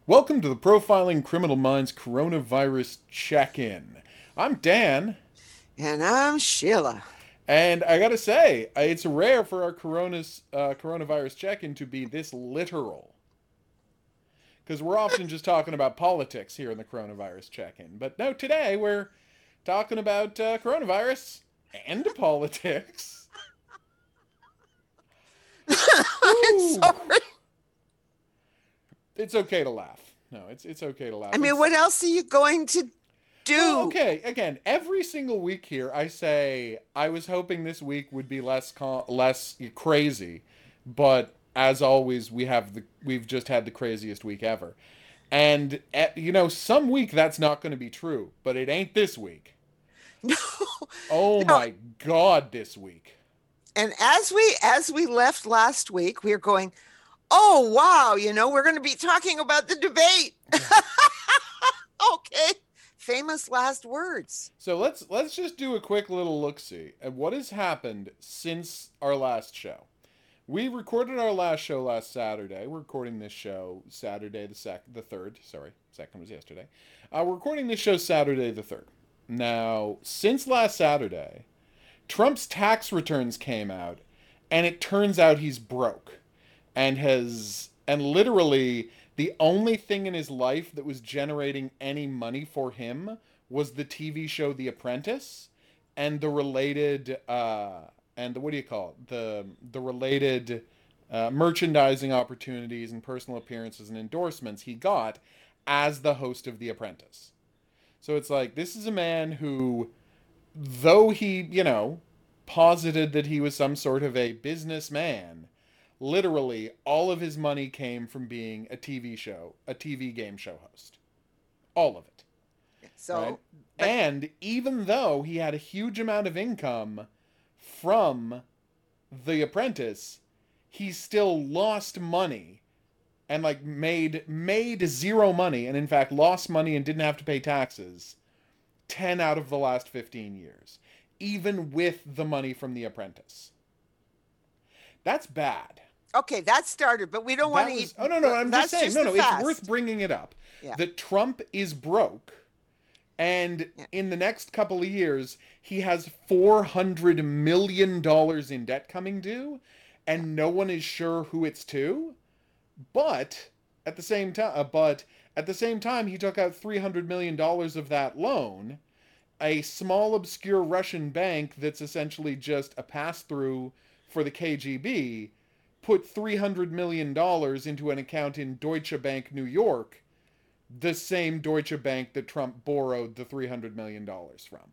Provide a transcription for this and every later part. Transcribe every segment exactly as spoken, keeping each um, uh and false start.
Welcome to the Profiling Criminal Minds Coronavirus Check-In. I'm Dan, And I'm Sheila. and I gotta say, it's rare for our coronas, uh, coronavirus check-in to be this literal. Because we're often just talking about politics here in the coronavirus check-in. But no, today we're talking about uh, coronavirus and politics. I'm Woo! sorry. It's okay to laugh. No, it's it's okay to laugh. I mean, It's what else are you going to Well, do? okay. Again, every single week here, I say I was hoping this week would be less con- less crazy, but as always, we have the we've just had the craziest week ever, and eh, you know, some week that's not going to be true, but it ain't this week. No, Oh no. my God, this week. And as we as we left last week, we are going, oh wow, you know, we're going to be talking about the debate. Yeah. Okay. Famous last words. So let's let's just do a quick little look see at what has happened since our last show. We recorded our last show last Saturday. We're recording this show Saturday the sec the third. Sorry, second was yesterday. Uh, we're recording this show Saturday the third. Now, since last Saturday, Trump's tax returns came out, and it turns out he's broke, and has and literally the only thing in his life that was generating any money for him was the T V show The Apprentice, and the related uh, and the what do you call it the the related uh, merchandising opportunities and personal appearances and endorsements he got as the host of The Apprentice. So it's like this is a man who, though he you know posited that he was some sort of a businessman, literally all of his money came from being a T V show, a T V game show host. All of it, right? So, but And even though he had a huge amount of income from The Apprentice, he still lost money and like made made zero money, and in fact lost money and didn't have to pay taxes ten out of the last fifteen years, even with the money from The Apprentice. That's bad. okay, that started, but we don't want That to eat. was oh no no I'm just That's saying just no the no it's worth fast. bringing it up Yeah. that Trump is broke, and Yeah. in the next couple of years he has four hundred million dollars in debt coming due, Yeah. and no one is sure who it's to. But at the same time, uh, but at the same time, he took out three hundred million dollars of that loan. A small, obscure Russian bank that's essentially just a pass through for the K G B put three hundred million dollars into an account in Deutsche Bank, New York, the same Deutsche Bank that Trump borrowed the three hundred million dollars from.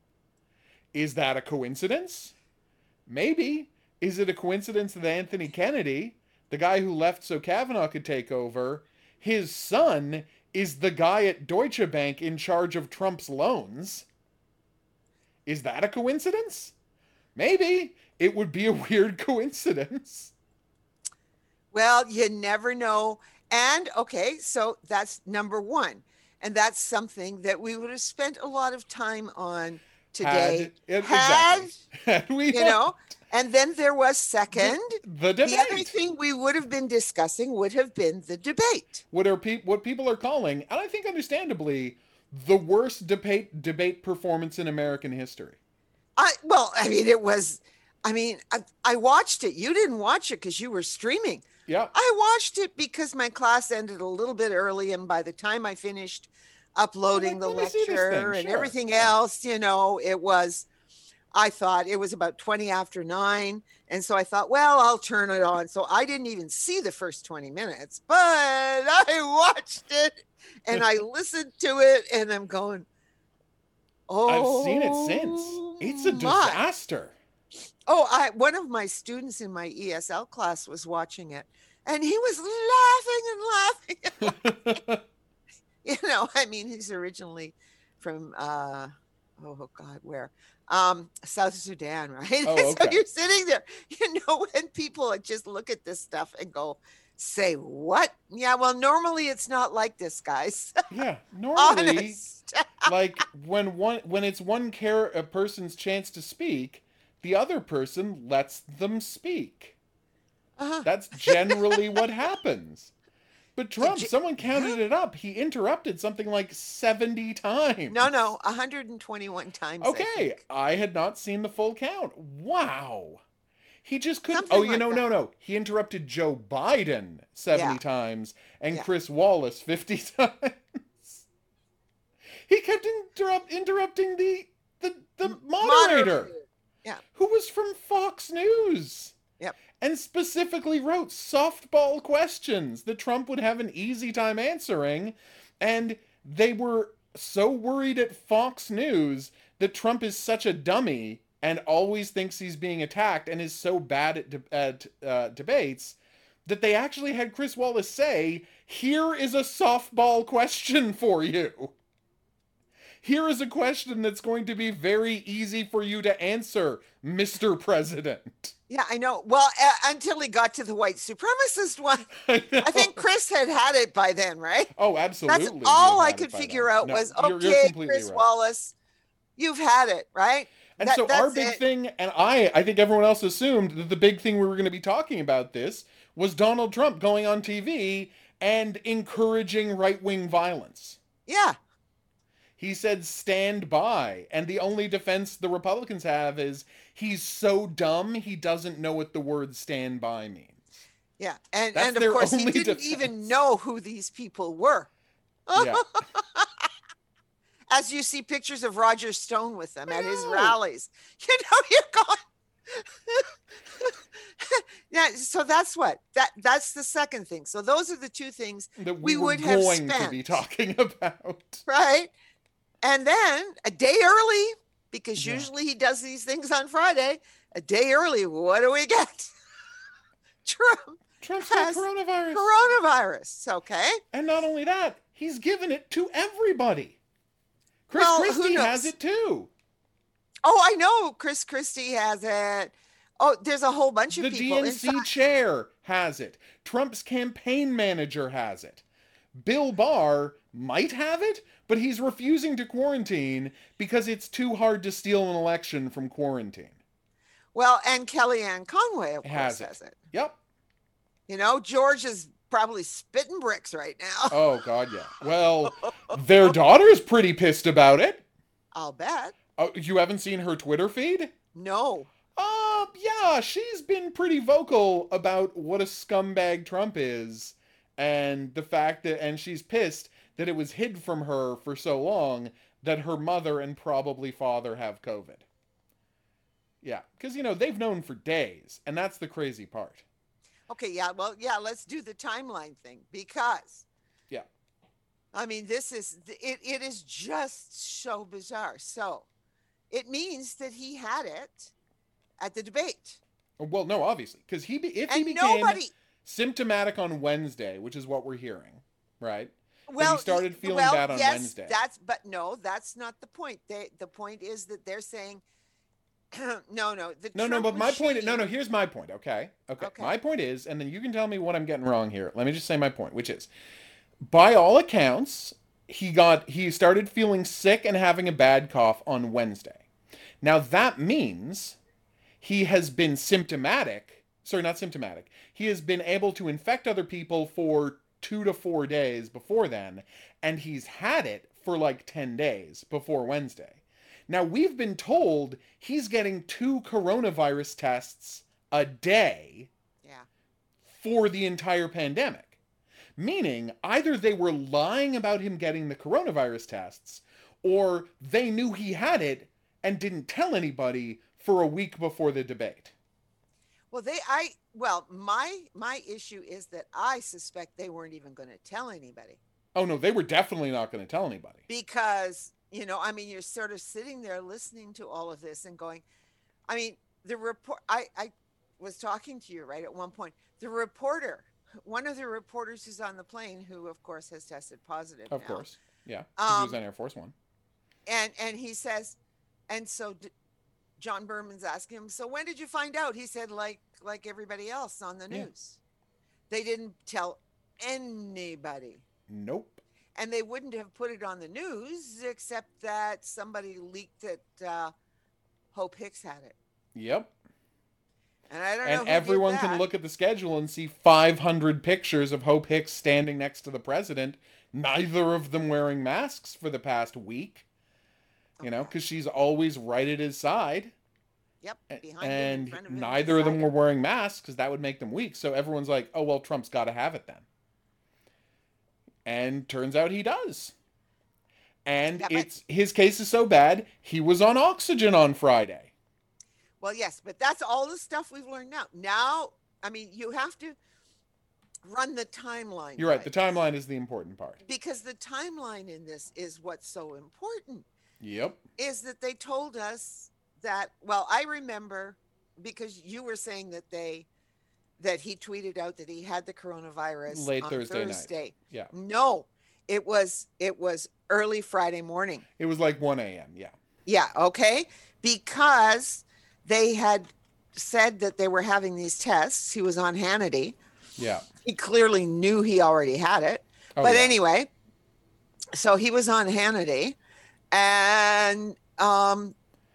Is that a coincidence? Maybe. Is it a coincidence that Anthony Kennedy, the guy who left so Kavanaugh could take over, his son is the guy at Deutsche Bank in charge of Trump's loans? Is that a coincidence? Maybe. It would be a weird coincidence. Well, you never know. And okay, so that's number one. And that's something that we would have spent a lot of time on Had today, it, had, exactly. Had we you had know. And then there was the, second, the the other debate. thing we would have been discussing would have been the debate. What are pe- what people are calling, and I think understandably, the worst debate debate performance in American history. I well, I mean, it was, I mean, I, I watched it. You didn't watch it because you were streaming. Yeah. I watched it because my class ended a little bit early, and by the time I finished I'm uploading like, the let me see this thing. lecture and Sure. everything Yeah. else, you know, it was, I thought it was about twenty after nine. And so I thought, well, I'll turn it on. So I didn't even see the first twenty minutes, but I watched it and I listened to it and I'm going, I've seen it since. oh It's a my. disaster. Oh, I one of my students in my E S L class was watching it and he was laughing and laughing. You know, I mean, he's originally from uh oh God, where? Um, South Sudan, right? Oh, So okay. you're sitting there, you know, when people just look at this stuff and go, say what? Yeah, well, normally it's not like this, guys. Yeah. Normally, Honest. like when one when it's one care a person's chance to speak, the other person lets them speak. Uh-huh. That's generally what happens. But Trump, J- someone counted yeah. it up. He interrupted something like seventy times. No, no, one hundred twenty-one times, I Okay, think. I had not seen the full count. Wow. He just couldn't. Oh, Something you like know, that. no, no. He interrupted Joe Biden seventy Yeah, times and yeah. Chris Wallace fifty times. He kept interrupt, interrupting the, the, the moderator, Moderator. Yeah, who was from Fox News. yep. And specifically wrote softball questions that Trump would have an easy time answering. And they were so worried at Fox News that Trump is such a dummy and always thinks he's being attacked and is so bad at, de- at uh, debates that they actually had Chris Wallace say, "Here is a softball question for you. Here is a question that's going to be very easy for you to answer, Mister President." Yeah, I know. Well, uh, until he got to the white supremacist one, I know. I think Chris had had it by then, right? Oh, absolutely. That's he all had I had it could by figure then. out No, was, you're, you're okay, completely Chris right. Wallace, you've had it, right? And That- so that's our big it. thing, and I, I think everyone else assumed that the big thing we were going to be talking about this was Donald Trump going on T V and encouraging right-wing violence. Yeah, He said, "Stand by." And the only defense the Republicans have is he's so dumb he doesn't know what the word stand by means. yeah. And, That's and of their course, he only didn't defense. even know who these people were. Yeah. As you see pictures of Roger Stone with them I at his know. rallies, you know, you're going. Yeah, so that's what that that's the second thing. So those are the two things, That we, We were would have going to be spent. talking about. right? And then a day early, because Yeah. usually he does these things on Friday, a day early, what do we get? Trump Trump's got Has coronavirus. coronavirus. Okay. And not only that, he's given it to everybody. Chris Well, who Christie knows? has it too. Oh, I know Chris Christie has it. Oh, there's a whole bunch of The people. D N In C fact, chair has it. Trump's campaign manager has it. Bill Barr might have it, but he's refusing to quarantine because it's too hard to steal an election from quarantine. well, and Kellyanne Conway, of course, Has has it. it. Yep. You know, George is probably spitting bricks right now. Oh, God, yeah. Well, their daughter's pretty pissed about it. I'll bet. Oh, you haven't seen her Twitter feed? No. Uh, yeah, she's been pretty vocal about what a scumbag Trump is, and the fact that, and she's pissed that it was hid from her for so long that her mother and probably father have COVID. Yeah, because, you know, they've known for days, and that's the crazy part. Okay, yeah, well, yeah, let's do the timeline thing because Yeah. I mean, this is it it is just so bizarre. So, it means that he had it at the debate. Well, no, obviously, because he be, if he And became nobody symptomatic on Wednesday, which is what we're hearing, right? well he started y- feeling well, bad on yes, Wednesday. That's but no, that's not the point. They the point is that they're saying no, no, the No, no, Trump but my point. machine- No, no. Here's my point. Okay? okay, Okay. My point is, and then you can tell me what I'm getting wrong here. Let me just say my point, which is, by all accounts, he got he started feeling sick and having a bad cough on Wednesday. Now that means he has been symptomatic. Sorry, not symptomatic. He has been able to infect other people for two to four days before then, and he's had it for like ten days before Wednesday. Now, we've been told he's getting two coronavirus tests a day Yeah. for the entire pandemic. Meaning, either they were lying about him getting the coronavirus tests, or they knew he had it and didn't tell anybody for a week before the debate. Well, they I well, my my issue is that I suspect they weren't even going to tell anybody. Oh, no, they were definitely not going to tell anybody. Because, you know, I mean, you're sort of sitting there listening to all of this and going, I mean, the report, I, I was talking to you, right, at one point, the reporter, one of the reporters who's on the plane, who of course has tested positive Of now, course. Yeah. 'Cause he was Um, on Air Force One. and and he says, and so d- John Berman's asking him, so when did you find out? He said, like like everybody else on the Yeah. news. They didn't tell anybody. Nope. And they wouldn't have put it on the news except that somebody leaked that uh, Hope Hicks had it. Yep. And I don't know And who did everyone can that. look at the schedule and see five hundred pictures of Hope Hicks standing next to the president, neither of them wearing masks for the past week. You know, Okay. because she's always right at his side. Yep. Behind him, in And front of him, neither of beside them were him. wearing masks because that would make them weak. So everyone's like, oh, well, Trump's got to have it then. And turns out he does. And Yeah, but, it's his case is so bad, he was on oxygen on Friday. well, yes, but that's all the stuff we've learned now. Now, I mean, you have to run the timeline. You're right. The timeline is the important part. Because the timeline in this is what's so important. Yep. Is that they told us that, well, I remember because you were saying that they, that he tweeted out that he had the coronavirus Late on Thursday, Thursday. night. Yeah. No, it was, it was early Friday morning. It was like one a.m. Yeah. Yeah. Okay. Because they had said that they were having these tests. He was on Hannity. Yeah. He clearly knew he already had it. Oh, but yeah. anyway, so he was on Hannity and, um,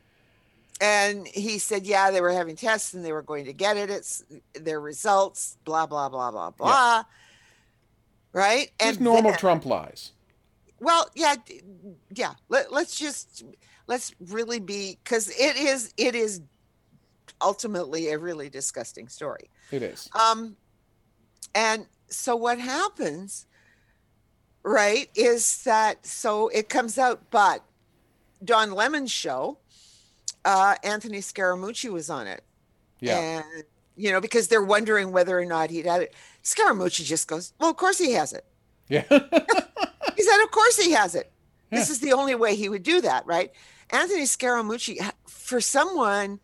and he said, yeah, they were having tests and they were going to get it. It's their results, blah, blah, blah, blah, blah. Yeah. Right. Just and normal then, Trump lies. Well, yeah. Yeah. Let, let's just, let's really be, cause it is, it is ultimately a really disgusting story. It is. Um, and so what happens, right, is that, so it comes out, but Don Lemon's show, uh, Anthony Scaramucci was on it. Yeah. And, you know, because they're wondering whether or not he'd had it. Scaramucci just goes, well, of course he has it. Yeah. He said, of course he has it. Yeah. This is the only way he would do that, right? Anthony Scaramucci, for someone,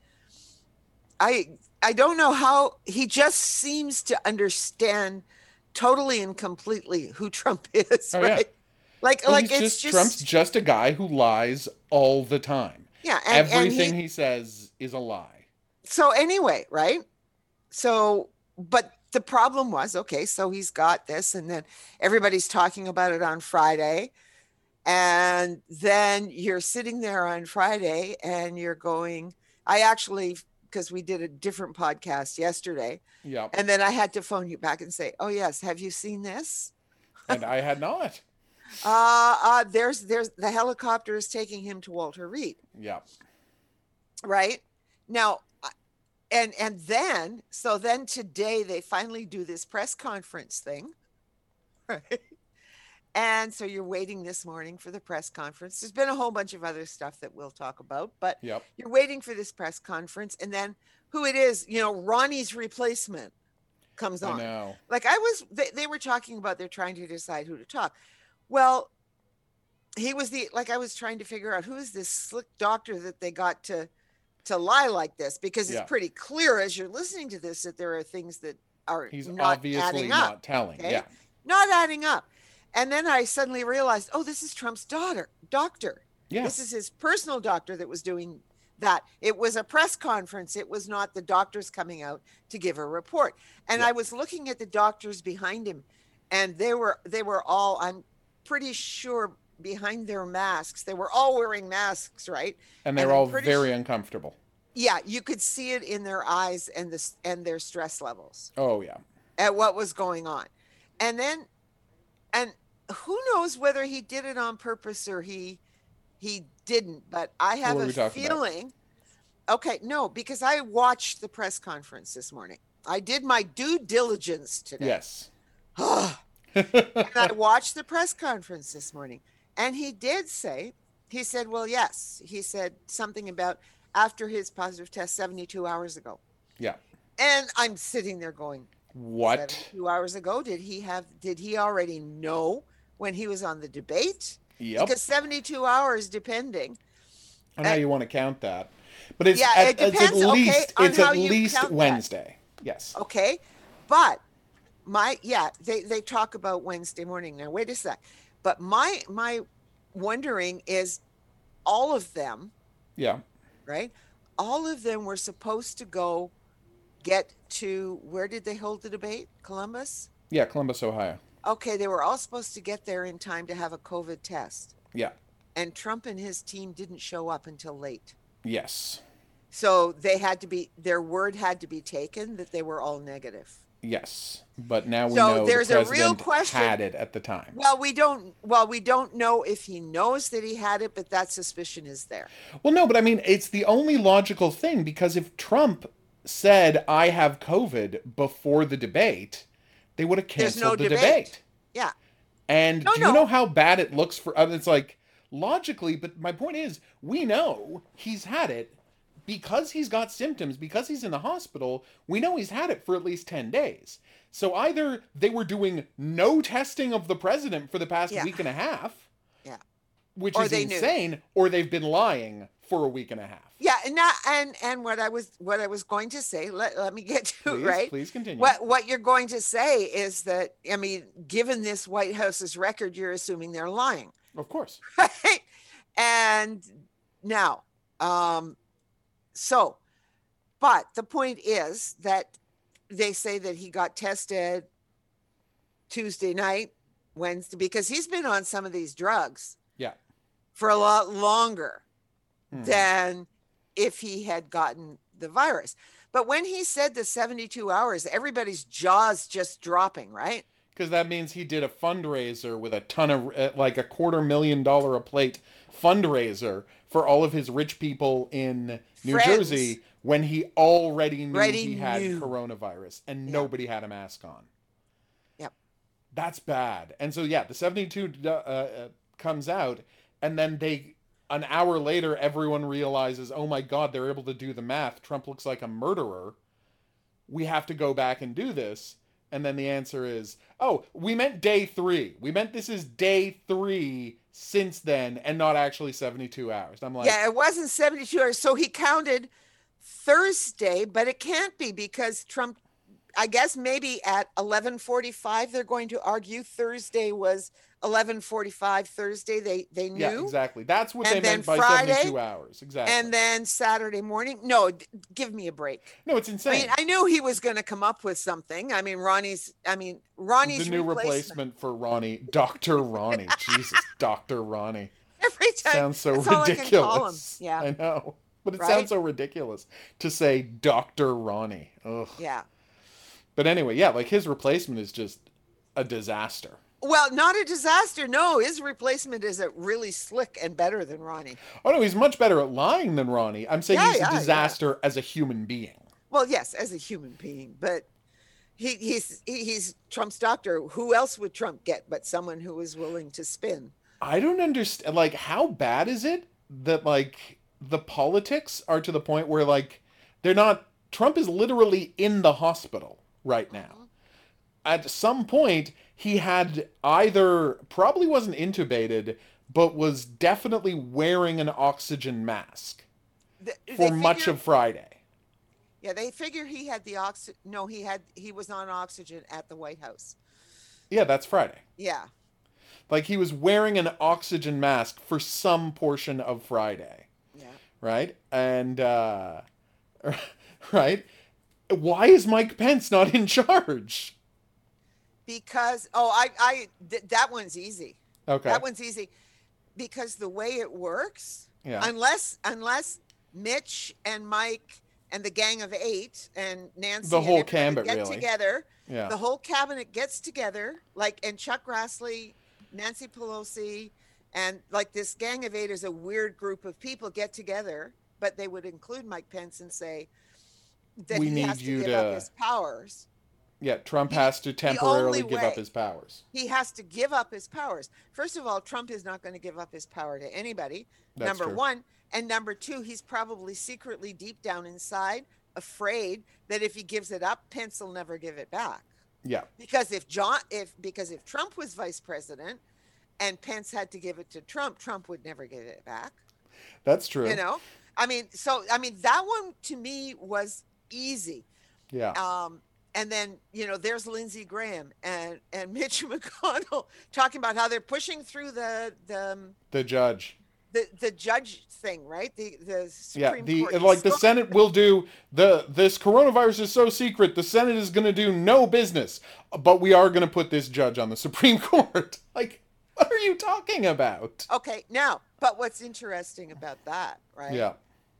I I don't know how, he just seems to understand totally and completely who Trump is, Oh, right? yeah. Like, Well, like he's it's just, just Trump's just a guy who lies all the time. Yeah, and, everything and he, he says is a lie. So anyway, right? So, but the problem was, okay, so he's got this, and then everybody's talking about it on Friday, and then you're sitting there on Friday, and you're going. I actually, because we did a different podcast yesterday, yeah, and then I had to phone you back and say, "Oh yes, have you seen this?" And I had not. Uh, uh, there's, there's the helicopter is taking him to Walter Reed. Yeah. Right now, and and then so then today they finally do this press conference thing, right? And so you're waiting this morning for the press conference. There's been a whole bunch of other stuff that we'll talk about, but yep. You're waiting for this press conference, and then who it is, you know, Ronnie's replacement comes on. I know. Like I was, they, they were talking about they're trying to decide who to talk. Well, he was the, like I was trying to figure out who is this slick doctor that they got to to lie like this, because it's yeah. pretty clear as you're listening to this that there are things that are he's not obviously adding not up, telling. okay? Yeah. Not adding up. And then I suddenly realized, oh, this is Trump's daughter, doctor. Yeah. This is his personal doctor that was doing that. It was a press conference. It was not the doctors coming out to give a report. And yeah. I was looking at the doctors behind him, and they were they were all, I'm pretty sure, behind their masks. They were all wearing masks, right? And they were all very uncomfortable. Yeah, you could see it in their eyes and this and their stress levels. Oh yeah. At what was going on. And then, and who knows whether he did it on purpose or he he didn't, but I have a feeling. About? Okay, no, because I watched the press conference this morning. I did my due diligence today. Yes. And I watched the press conference this morning, and he did say, he said, well, yes, he said something about after his positive test seventy-two hours ago. Yeah. And I'm sitting there going, what? seventy-two hours ago, did he have, did he already know when he was on the debate? Yep. Because seventy-two hours, depending on how you want to count that. But it's yeah, at, it depends, it's at okay, least on it's how at you least count Wednesday. That. Yes. Okay. But my yeah, they, they talk about Wednesday morning. Now wait a sec. But my my wondering is all of them, yeah, right? All of them were supposed to go get to, where did they hold the debate? Columbus? Yeah, Columbus, Ohio. Okay, they were all supposed to get there in time to have a COVID test. Yeah. And Trump and his team didn't show up until late. Yes. So they had to be, their word had to be taken that they were all negative. Yes, but now we So know the there's a real president question. had it at the time. Well, we don't, well, we don't know if he knows that he had it, but that suspicion is there. Well, no, but I mean, it's the only logical thing, because if Trump said, I have COVID before the debate, they would have There's no canceled the debate. debate. Yeah. And No, do you no. know how bad it looks for, uh, it's like, logically, but my point is, we know he's had it because he's got symptoms, because he's in the hospital. We know he's had it for at least ten days. So either they were doing no testing of the president for the past Yeah. week and a half, Yeah. which Or is they knew. insane, or they've been lying for a week and a half. Yeah, and not, and and what I was what I was going to say, let, let me get to Please, it, right? please continue. What what you're going to say is that, I mean, given this White House's record, you're assuming they're lying. Of course. Right? And now, um, so, but the point is that they say that he got tested Tuesday night, Wednesday, because he's been on some of these drugs Yeah. for a lot longer Hmm. than if he had gotten the virus. But when he said the seventy-two hours, everybody's jaws just dropping, right? Because that means he did a fundraiser with a ton of, uh, like a quarter million dollar a plate fundraiser for all of his rich people in New Friends. Jersey when he already knew Already he had knew. coronavirus and Yeah. nobody had a mask on. Yep. That's bad. And so, yeah, the seventy-two uh, uh, comes out, and then they, an hour later, everyone realizes, oh my God, they're able to do the math. Trump looks like a murderer. We have to go back and do this. And then the answer is, oh, we meant day three. We meant this is day three since then, and not actually seventy-two hours. I'm like, Yeah, it wasn't seventy-two hours. So he counted Thursday, but it can't be because Trump, I guess maybe at eleven forty-five, they're going to argue Thursday was eleven forty-five Thursday. They they knew. yeah, exactly. That's what And they then meant by Friday, seventy-two hours. Exactly. And then Saturday morning. No, d- give me a break. no, it's I insane. mean, I knew he was going to come up with something. I mean, Ronnie's, I mean, Ronnie's the new replacement. replacement for Ronnie, Doctor Ronnie. Jesus, Doctor Ronnie. Every time. Sounds so that's all I can ridiculous. call him. Yeah. I know. But it Right? sounds so ridiculous to say Doctor Ronnie. Ugh. Yeah. But anyway, yeah, like his replacement is just a disaster. Well, not a disaster. No, his replacement is a really slick and better than Ronnie. Oh no, he's much better at lying than Ronnie. I'm saying Yeah, he's yeah, a yeah. disaster as a human being. Well, yes, as a human being, but he, he's he, he's Trump's doctor. Who else would Trump get but someone who is willing to spin? I don't understand. Like, how bad is it that, like, the politics are to the point where, like, they're not... Trump is literally in the hospital right now. At some point, he had either... Probably wasn't intubated, but was definitely wearing an oxygen mask Th- for they much figure- of Friday. Yeah, they figure he had the oxygen. No, he had he was on oxygen at the White House. Yeah, that's Friday. Yeah. Like, he was wearing an oxygen mask for some portion of Friday. Yeah. Right? And, uh... right? Why is Mike Pence not in charge? Because oh, I I th- that one's easy. Okay. That one's easy because the way it works, Yeah. unless unless Mitch and Mike and the gang of eight and Nancy The and whole everybody cabinet, get really. together, Yeah. the whole cabinet gets together, like and Chuck Grassley, Nancy Pelosi, and like this gang of eight is a weird group of people get together, but they would include Mike Pence and say that We he need has to you give to- up his powers. Yeah, Trump The- has to temporarily only give up way. his powers. He has to give up his powers. First of all, Trump is not going to give up his power to anybody. That's number true. one. And number two, he's probably secretly deep down inside afraid that if he gives it up, Pence will never give it back. Yeah. Because if John, if because if Trump was vice president and Pence had to give it to Trump, Trump would never give it back. That's true. You know, I mean, so I mean that one to me was easy. Yeah. Um, and then, you know, there's Lindsey Graham and, and Mitch McConnell talking about how they're pushing through the the um, The judge. the, the judge thing, right? The the Yeah, Supreme the Court. like the So- Senate will do the this coronavirus is so secret, the Senate is going to do no business, but we are going to put this judge on the Supreme Court. Like, what are you talking about? Okay, now, but what's interesting about that, right? Yeah.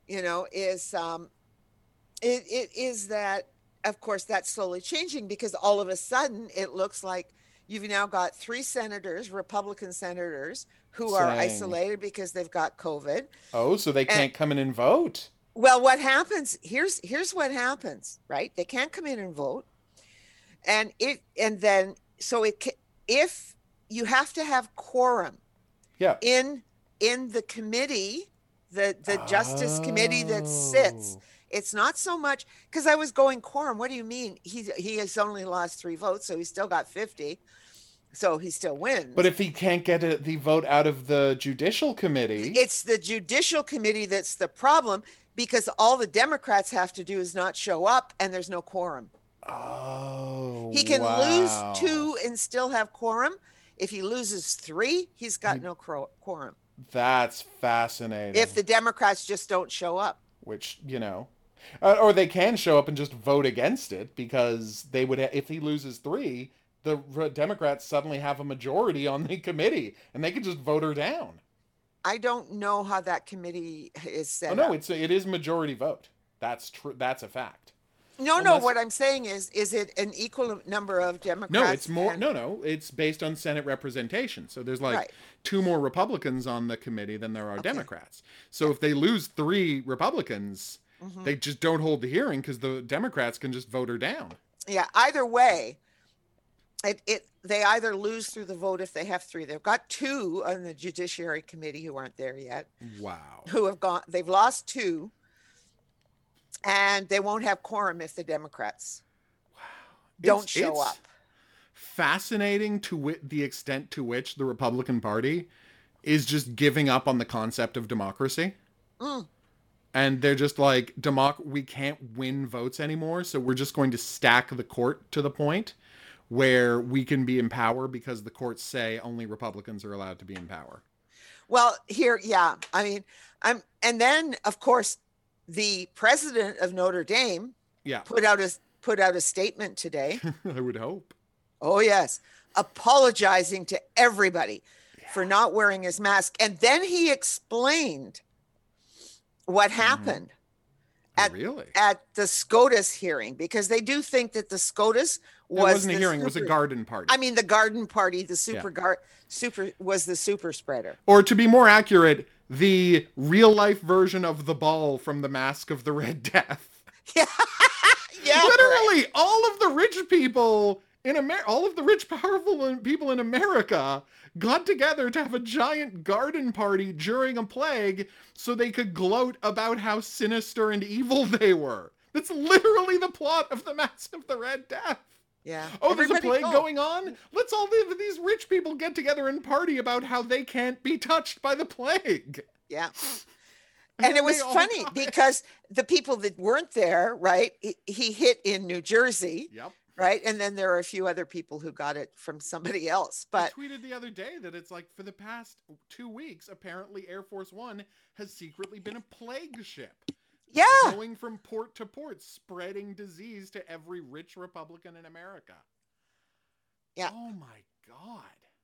you know, is um, it, it is that, of course, that's slowly changing because all of a sudden it looks like you've now got three senators, Republican senators, who are Saying, isolated because they've got COVID. oh, so they And can't come in and vote. well, what happens? Here's here's what happens, right? They can't come in and vote, and it and then so it if you have to have quorum Yeah. in in the committee, the the oh. Justice Committee that sits. It's not so much because I was going quorum. What do you mean? He he has only lost three votes, so he's still got fifty. So he still wins. But if he can't get a, the vote out of the Judicial Committee, it's the Judicial Committee that's the problem because all the Democrats have to do is not show up, and there's no quorum. Oh, he can wow. lose two and still have quorum. If he loses three, he's got he, no quorum. That's fascinating. If the Democrats just don't show up, which you know. Uh, or they can show up and just vote against it because they would, ha- if he loses three, the Democrats suddenly have a majority on the committee and they can just vote her down. I don't know how that committee is set up. Oh no, up. it's a, it is majority vote. That's true. That's a fact. No, Unless... no. What I'm saying is, is it an equal number of Democrats? No, it's more. And... No, no. It's based on Senate representation. So there's like right. two more Republicans on the committee than there are okay. Democrats. So yeah. if they lose three Republicans. Mm-hmm. They just don't hold the hearing because the Democrats can just vote her down. Yeah, either way, it, it they either lose through the vote if they have three. They've got two on the Judiciary Committee who aren't there yet. Wow. Who have gone, they've lost two, and they won't have quorum if the Democrats wow. don't it's, show it's up. Fascinating to w- the extent to which the Republican Party is just giving up on the concept of democracy. Mm. And they're just like, Democ- we can't win votes anymore, so we're just going to stack the court to the point where we can be in power because the courts say only Republicans are allowed to be in power. Well, here, yeah. I mean, I'm, and then, of course, the president of Notre Dame yeah. put out a put out a statement today. I would hope. Oh, yes. Apologizing to everybody yeah. for not wearing his mask. And then he explained what happened mm-hmm. at, really? at the SCOTUS hearing, because they do think that the SCOTUS was it wasn't a hearing, super, it was a garden party. I mean, the garden party, the super yeah. guard super was the super spreader. Or to be more accurate, the real life version of the ball from the Mask of the Red Death. Yeah. yeah. Literally, right. all of the rich people in America, all of the rich, powerful people in America got together to have a giant garden party during a plague so they could gloat about how sinister and evil they were. That's literally the plot of the Mask of the Red Death. Yeah. Oh, Everybody there's a plague go. going on? Let's all live, these rich people get together and party about how they can't be touched by the plague. Yeah. And, and it was funny died. because the people that weren't there, right, he, he hit in New Jersey. Yep. Right. And then there are a few other people who got it from somebody else. But I tweeted the other day that it's like for the past two weeks, apparently Air Force One has secretly been a plague ship. Yeah. Going from port to port, spreading disease to every rich Republican in America. Yeah. Oh my God.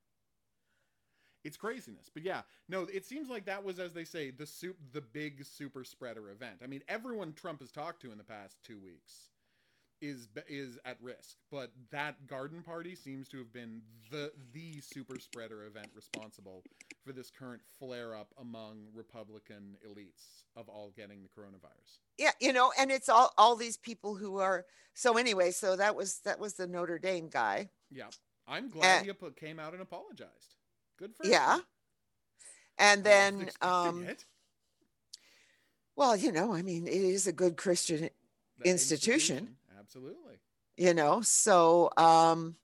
It's craziness. But yeah, no, it seems like that was, as they say, the soup, the big super spreader event. I mean, everyone Trump has talked to in the past two weeks is is at risk, but that garden party seems to have been the the super spreader event responsible for this current flare up among Republican elites of all getting the coronavirus. Yeah, you know, and it's all all these people who are so anyway. So that was that was the Notre Dame guy. Yeah, I'm glad uh, he came out and apologized. Good for him. Yeah, and then um, it. Well, you know, I mean, it is a good Christian institution. institution. Absolutely. You know, so um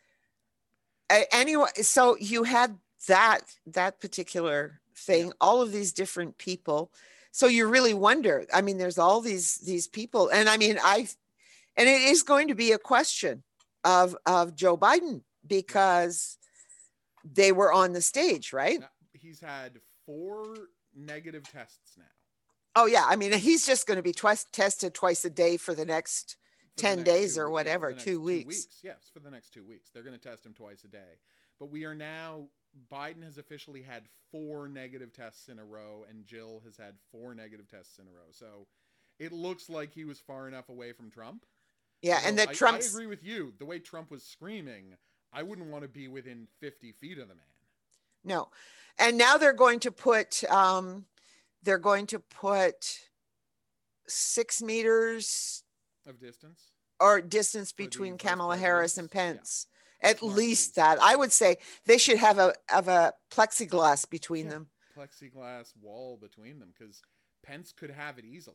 anyway, so you had that that particular thing, yeah. all of these different people. So you really wonder. I mean, there's all these these people, and I mean, I and it is going to be a question of of Joe Biden because they were on the stage, right? Now, he's had four negative tests now. Oh yeah, I mean, he's just going to be twice tested twice a day for the next For ten days or whatever, two weeks. two weeks. Yes, for the next two weeks. They're going to test him twice a day. But we are now Biden has officially had four negative tests in a row, and Jill has had four negative tests in a row. So it looks like he was far enough away from Trump. Yeah, Although and that I, Trump's... I agree with you. The way Trump was screaming, I wouldn't want to be within fifty feet of the man. No. And now they're going to put, um, they're going to put six meters of distance or distance between Kamala Harris and Pence. Yeah. At Smart least that. I would say they should have a have a plexiglass between yeah, them. Plexiglass wall between them, because Pence could have it easily.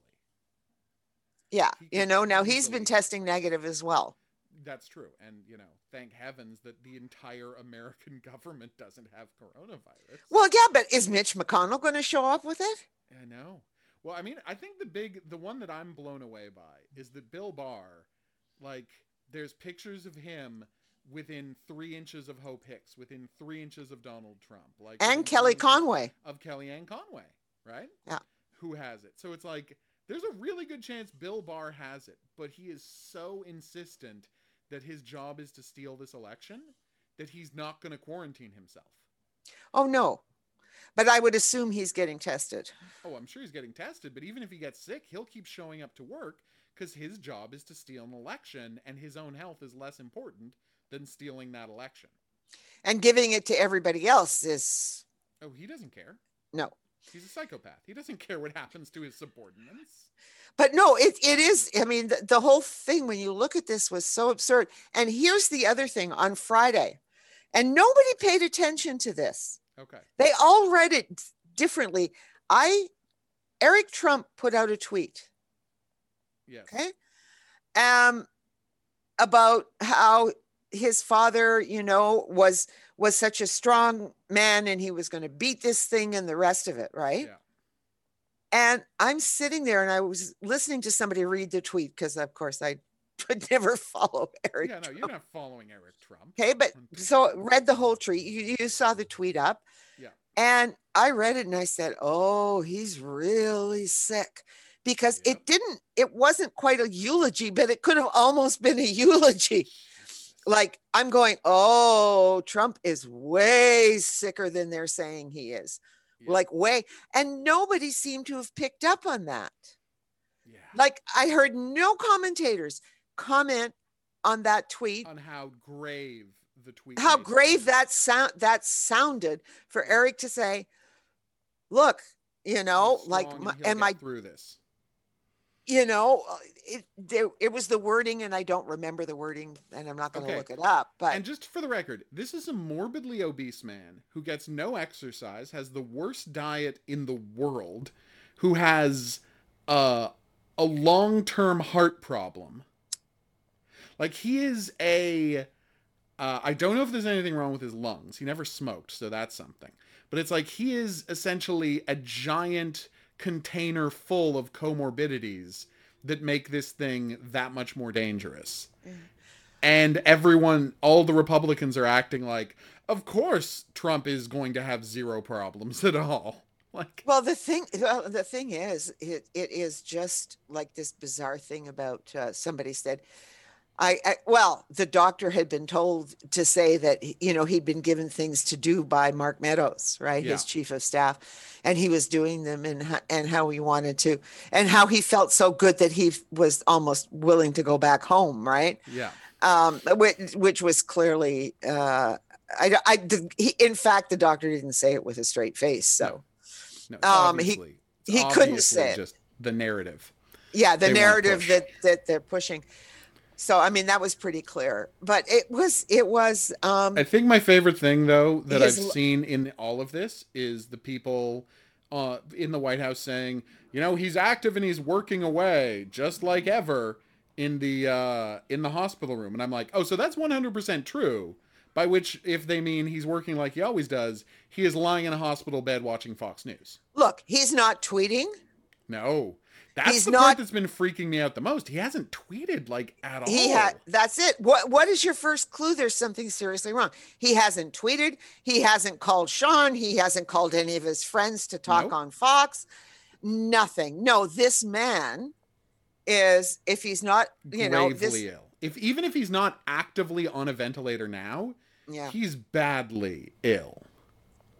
Yeah, you know, now he's been testing negative as well. That's true. And, you know, thank heavens that the entire American government doesn't have coronavirus. Well, yeah, but is Mitch McConnell going to show up with it? I know. Well, I mean, I think the big, the one that I'm blown away by is that Bill Barr, like, there's pictures of him within three inches of Hope Hicks, within three inches of Donald Trump. like, And Kelly Conway. Of Kellyanne Conway, right? Yeah. Who has it. So it's like, there's a really good chance Bill Barr has it, but he is so insistent that his job is to steal this election that he's not going to quarantine himself. Oh, no. But I would assume he's getting tested. Oh, I'm sure he's getting tested, but even if he gets sick, he'll keep showing up to work because his job is to steal an election, and his own health is less important than stealing that election. And giving it to everybody else is... Oh, he doesn't care. No. He's a psychopath. He doesn't care what happens to his subordinates. But no, it it is. I mean, the, the whole thing, when you look at this, was so absurd. And here's the other thing on Friday, and nobody paid attention to this. Okay. They all read it differently. I, Eric Trump put out a tweet. Yes. Okay. Um, about how his father, you know, was was such a strong man and he was going to beat this thing and the rest of it, right? Yeah. And I'm sitting there and I was listening to somebody read the tweet because, of course, I would never follow Eric Yeah, no, Trump. You're not following Eric Trump. Okay, but so read the whole tweet. You, you saw the tweet up. Yeah. And I read it and I said, oh, he's really sick. Because Yep. it didn't, it wasn't quite a eulogy, but it could have almost been a eulogy. Like, I'm going, oh, Trump is way sicker than they're saying he is. Yeah. Like, way. And nobody seemed to have picked up on that. Yeah. Like, I heard no commentators comment on that tweet. On how grave the tweet How made grave sense. that sound that sounded for Eric to say, look, you know, He's like, strong my, and he'll and get my, through this. you know, it, there, it was the wording, and I don't remember the wording, and I'm not going to Okay. look it up. But And just for the record, this is a morbidly obese man who gets no exercise, has the worst diet in the world, who has uh, a long-term heart problem. Like, he is a... Uh, I don't know if there's anything wrong with his lungs. He never smoked, so that's something. But it's like he is essentially a giant container full of comorbidities that make this thing that much more dangerous. Mm. And everyone, all the Republicans are acting like, of course Trump is going to have zero problems at all. Like, well, the thing, well, the thing is, it it is just like this bizarre thing about uh, somebody said, I, I well, the doctor had been told to say that, you know, he'd been given things to do by Mark Meadows, right, Yeah. his chief of staff, and he was doing them, and and how he wanted to, and how he felt so good that he was almost willing to go back home, right? Yeah. Um, which, which was clearly, uh, I, I, the, he, in fact, the doctor didn't say it with a straight face, so no, no, um, he it's he couldn't say it. Just the narrative. Yeah, the they narrative that that they're pushing. So, I mean, that was pretty clear, but it was, it was, um, I think my favorite thing though, that I've his- seen in all of this is the people uh, in the White House saying, you know, he's active and he's working away just like ever in the, uh, in the hospital room. And I'm like, oh, so that's one hundred percent true. By which, if they mean he's working like he always does, he is lying in a hospital bed watching Fox News. look, he's not tweeting. No. That's He's the not- part that's been freaking me out the most. He hasn't tweeted like at all. He had, that's it. What, what is your first clue? There's something seriously wrong. He hasn't tweeted. He hasn't called Sean. He hasn't called any of his friends to talk Nope. on Fox. Nothing. No, this man is, if he's not, you know, Gravely this, ill. If even if he's not actively on a ventilator now, yeah. he's badly ill.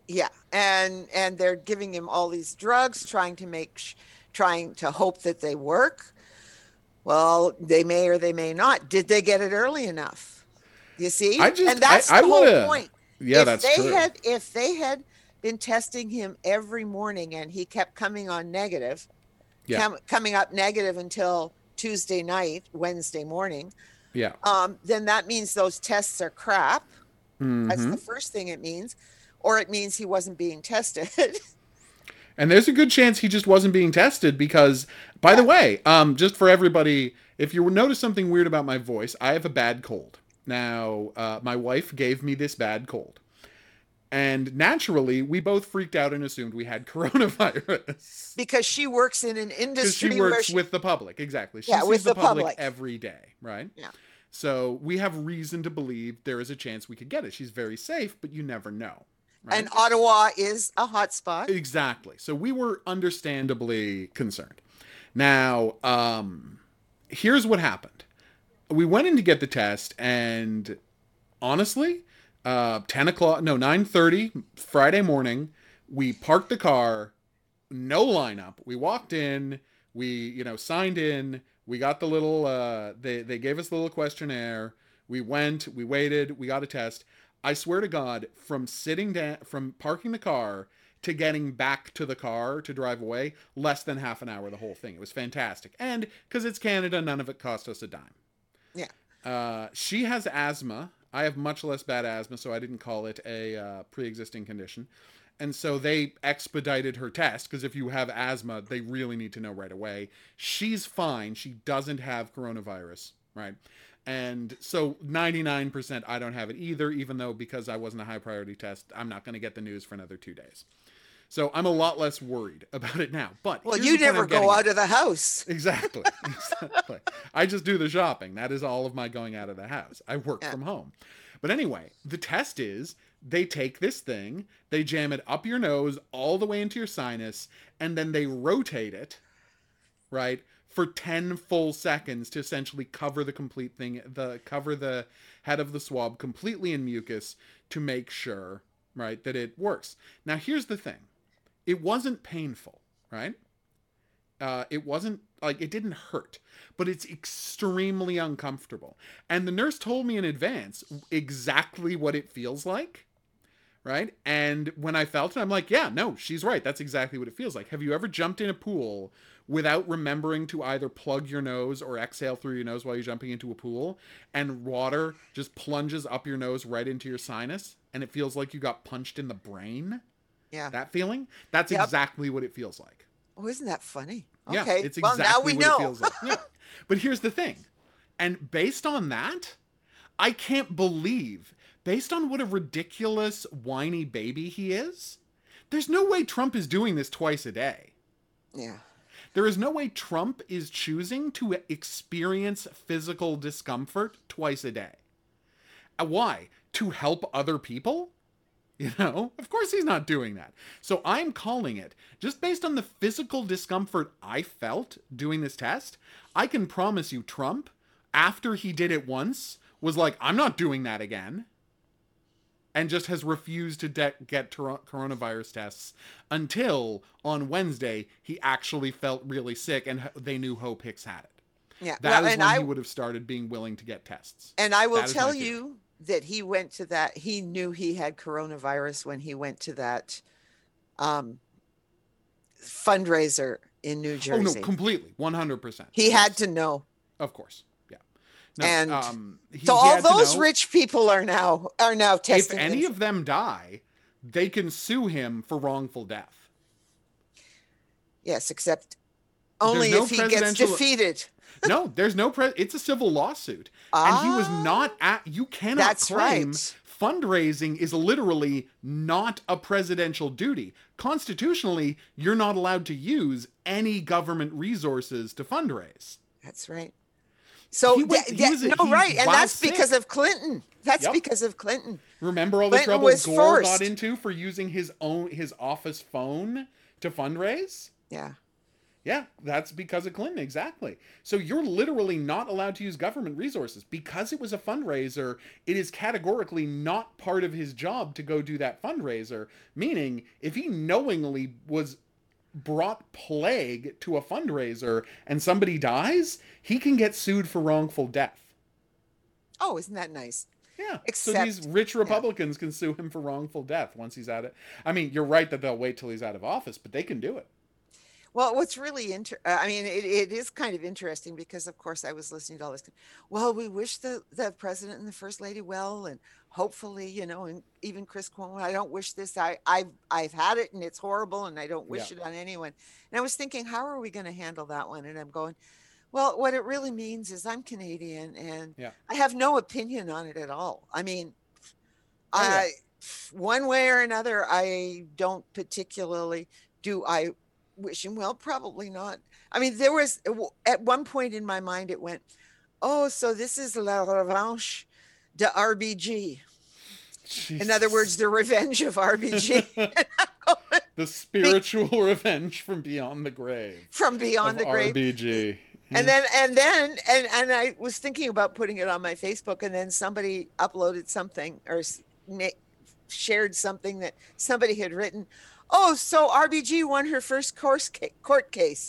Yeah, and and they're giving him all these drugs, trying to make, sh- trying to hope that they work. Well, they may or they may not. Did they get it early enough? You I see, just and I that's I the want whole to. point. Yeah, If that's they true. had, if they had been testing him every morning and he kept coming on negative, Yeah. com- coming up negative until Tuesday night, Wednesday morning, Yeah. um, then that means those tests are crap. That's Mm-hmm. the first thing it means, or it means he wasn't being tested. And there's a good chance he just wasn't being tested because, by the Yeah. way, um, just for everybody, if you notice something weird about my voice, I have a bad cold. Now, uh, my wife gave me this bad cold. And naturally, we both freaked out and assumed we had coronavirus. Because she works in an Because she industry where works she, with the public, exactly. She yeah, sees with the, the public, public. every day, right? Yeah. So we have reason to believe there is a chance we could get it. She's very safe, but you never know. Right? And Ottawa is a hot spot. Exactly. So we were understandably concerned. Now, um, here's what happened. We went in to get the test, and honestly, uh, ten o'clock, no, nine thirty Friday morning, we parked the car, no lineup. We walked in, we, you know, signed in, we got the little, uh, they, they gave us the little questionnaire. We went, we waited, we got a test. I swear to God, from sitting down, from parking the car to getting back to the car to drive away, less than half an hour, the whole thing. It was fantastic. And because it's Canada, none of it cost us a dime. Yeah. Uh, she has asthma. I have much less bad asthma, so I didn't call it a uh, pre-existing condition. And so they expedited her test because if you have asthma, they really need to know right away. She's fine. She doesn't have coronavirus, right? And so ninety-nine percent I don't have it either, even though because I wasn't a high priority test, I'm not going to get the news for another two days. So I'm a lot less worried about it now. But well, you never go out of the house. Exactly. Exactly. I just do the shopping. That is all of my going out of the house. I work yeah. from home. But anyway, the test is they take this thing, they jam it up your nose all the way into your sinus, and then they rotate it, right? For ten full seconds to essentially cover the complete thing, the cover the head of the swab completely in mucus to make sure, right, that it works. Now, here's the thing. It wasn't painful, right? Uh, it wasn't, like, it didn't hurt, but it's extremely uncomfortable. And the nurse told me in advance exactly what it feels like, right? And when I felt it, I'm like, yeah, no, she's right. That's exactly what it feels like. Have you ever jumped in a pool without remembering to either plug your nose or exhale through your nose while you're jumping into a pool, and water just plunges up your nose right into your sinus, and it feels like you got punched in the brain? Yeah. That feeling? That's yep. exactly what it feels like. Oh, isn't that funny? Yeah, okay. it's exactly well, now we what know. it feels like. Yeah. But here's the thing. And based on that, I can't believe, based on what a ridiculous, whiny baby he is, there's no way Trump is doing this twice a day. Yeah. There is no way Trump is choosing to experience physical discomfort twice a day. Why? To help other people? You know, of course he's not doing that. So I'm calling it, just based on the physical discomfort I felt doing this test, I can promise you Trump, after he did it once, was like, I'm not doing that again. And just has refused to de- get ter- coronavirus tests until on Wednesday he actually felt really sick and h- they knew Hope Hicks had it. Yeah, that well, is when I, he would have started being willing to get tests. And I will that tell you that he went to that. He knew he had coronavirus when he went to that um, fundraiser in New Jersey. Oh no, completely, one hundred percent. He yes. had to know. Of course. No, and um, he, so he all those know, rich people are now are now testing. If any of them die, they can sue him for wrongful death. Yes, except only no if he gets defeated. No, there's no pre- it's a civil lawsuit. Ah, and he was not at you cannot that's claim right. fundraising is literally not a presidential duty. Constitutionally, you're not allowed to use any government resources to fundraise. That's right. So went, th- th- a, no, right, and that's sick. because of Clinton. That's yep. because of Clinton. Remember all the Clinton trouble was Gore first. got into for using his own his office phone to fundraise? Yeah. Yeah, that's because of Clinton, exactly. So you're literally not allowed to use government resources. Because it was a fundraiser, it is categorically not part of his job to go do that fundraiser. Meaning, if he knowingly was brought plague to a fundraiser and somebody dies, he can get sued for wrongful death. Oh, isn't that nice? Yeah. Except, so these rich yeah. Republicans can sue him for wrongful death once he's out of. I mean, you're right that they'll wait till he's out of office, but they can do it. Well, what's really inter I mean, it, it is kind of interesting because, of course, I was listening to all this. Well, we wish the, the president and the first lady well, and hopefully, you know, and even Chris Cuomo, I don't wish this. I, I've, I've had it and it's horrible and I don't wish Yeah. it on anyone. And I was thinking, how are we going to handle that one? And I'm going, well, what it really means is I'm Canadian and Yeah. I have no opinion on it at all. I mean, Oh, yeah. I, one way or another, I don't particularly do I wish him well, probably not. I mean, there was at one point in my mind, it went, oh, so this is La Revanche de R B G. Jesus. In other words, the revenge of R B G. The spiritual Be- revenge from beyond the grave. From beyond the grave. R B G. And then, and then, and, and I was thinking about putting it on my Facebook, and then somebody uploaded something or shared something that somebody had written. Oh, so R B G won her first course ca- court case.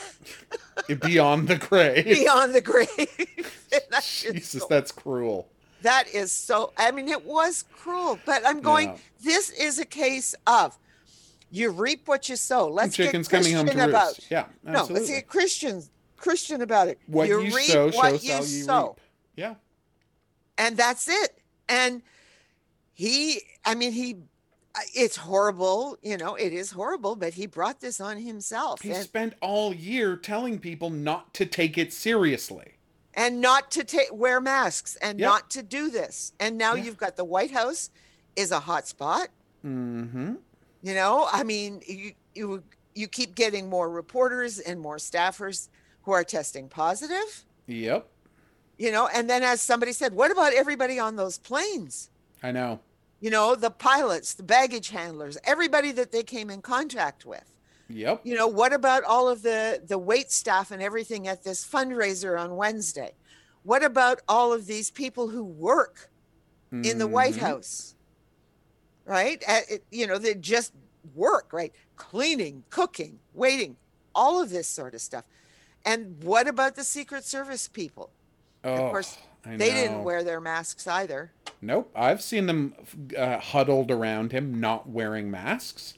Beyond the grave. Beyond the grave. That's Jesus, so, that's cruel. That is so, I mean, it was cruel, but I'm going, yeah. This is a case of you reap what you sow. Let's Chickens get Christian coming home to about roost. Yeah, absolutely. No, let's get Christian, Christian about it. What you, you reap sow what shows you how you sow. reap. Yeah. And that's it. And he, I mean, he, it's horrible, you know, it is horrible, but he brought this on himself. He and, spent all year telling people not to take it seriously. And not to take wear masks and yep. not to do this. And now yeah. you've got the White House is a hot spot. Mm-hmm. You know, I mean, you, you, you keep getting more reporters and more staffers who are testing positive. Yep. You know, and then as somebody said, what about everybody on those planes? I know. You know, the pilots, the baggage handlers, everybody that they came in contact with. Yep. You know, what about all of the, the wait staff and everything at this fundraiser on Wednesday? What about all of these people who work mm-hmm. in the White House? Right? At, it, you know, they just work, right? Cleaning, cooking, waiting, all of this sort of stuff. And what about the Secret Service people? Oh, of course, I they know. didn't wear their masks either. Nope. I've seen them uh, huddled around him, not wearing masks,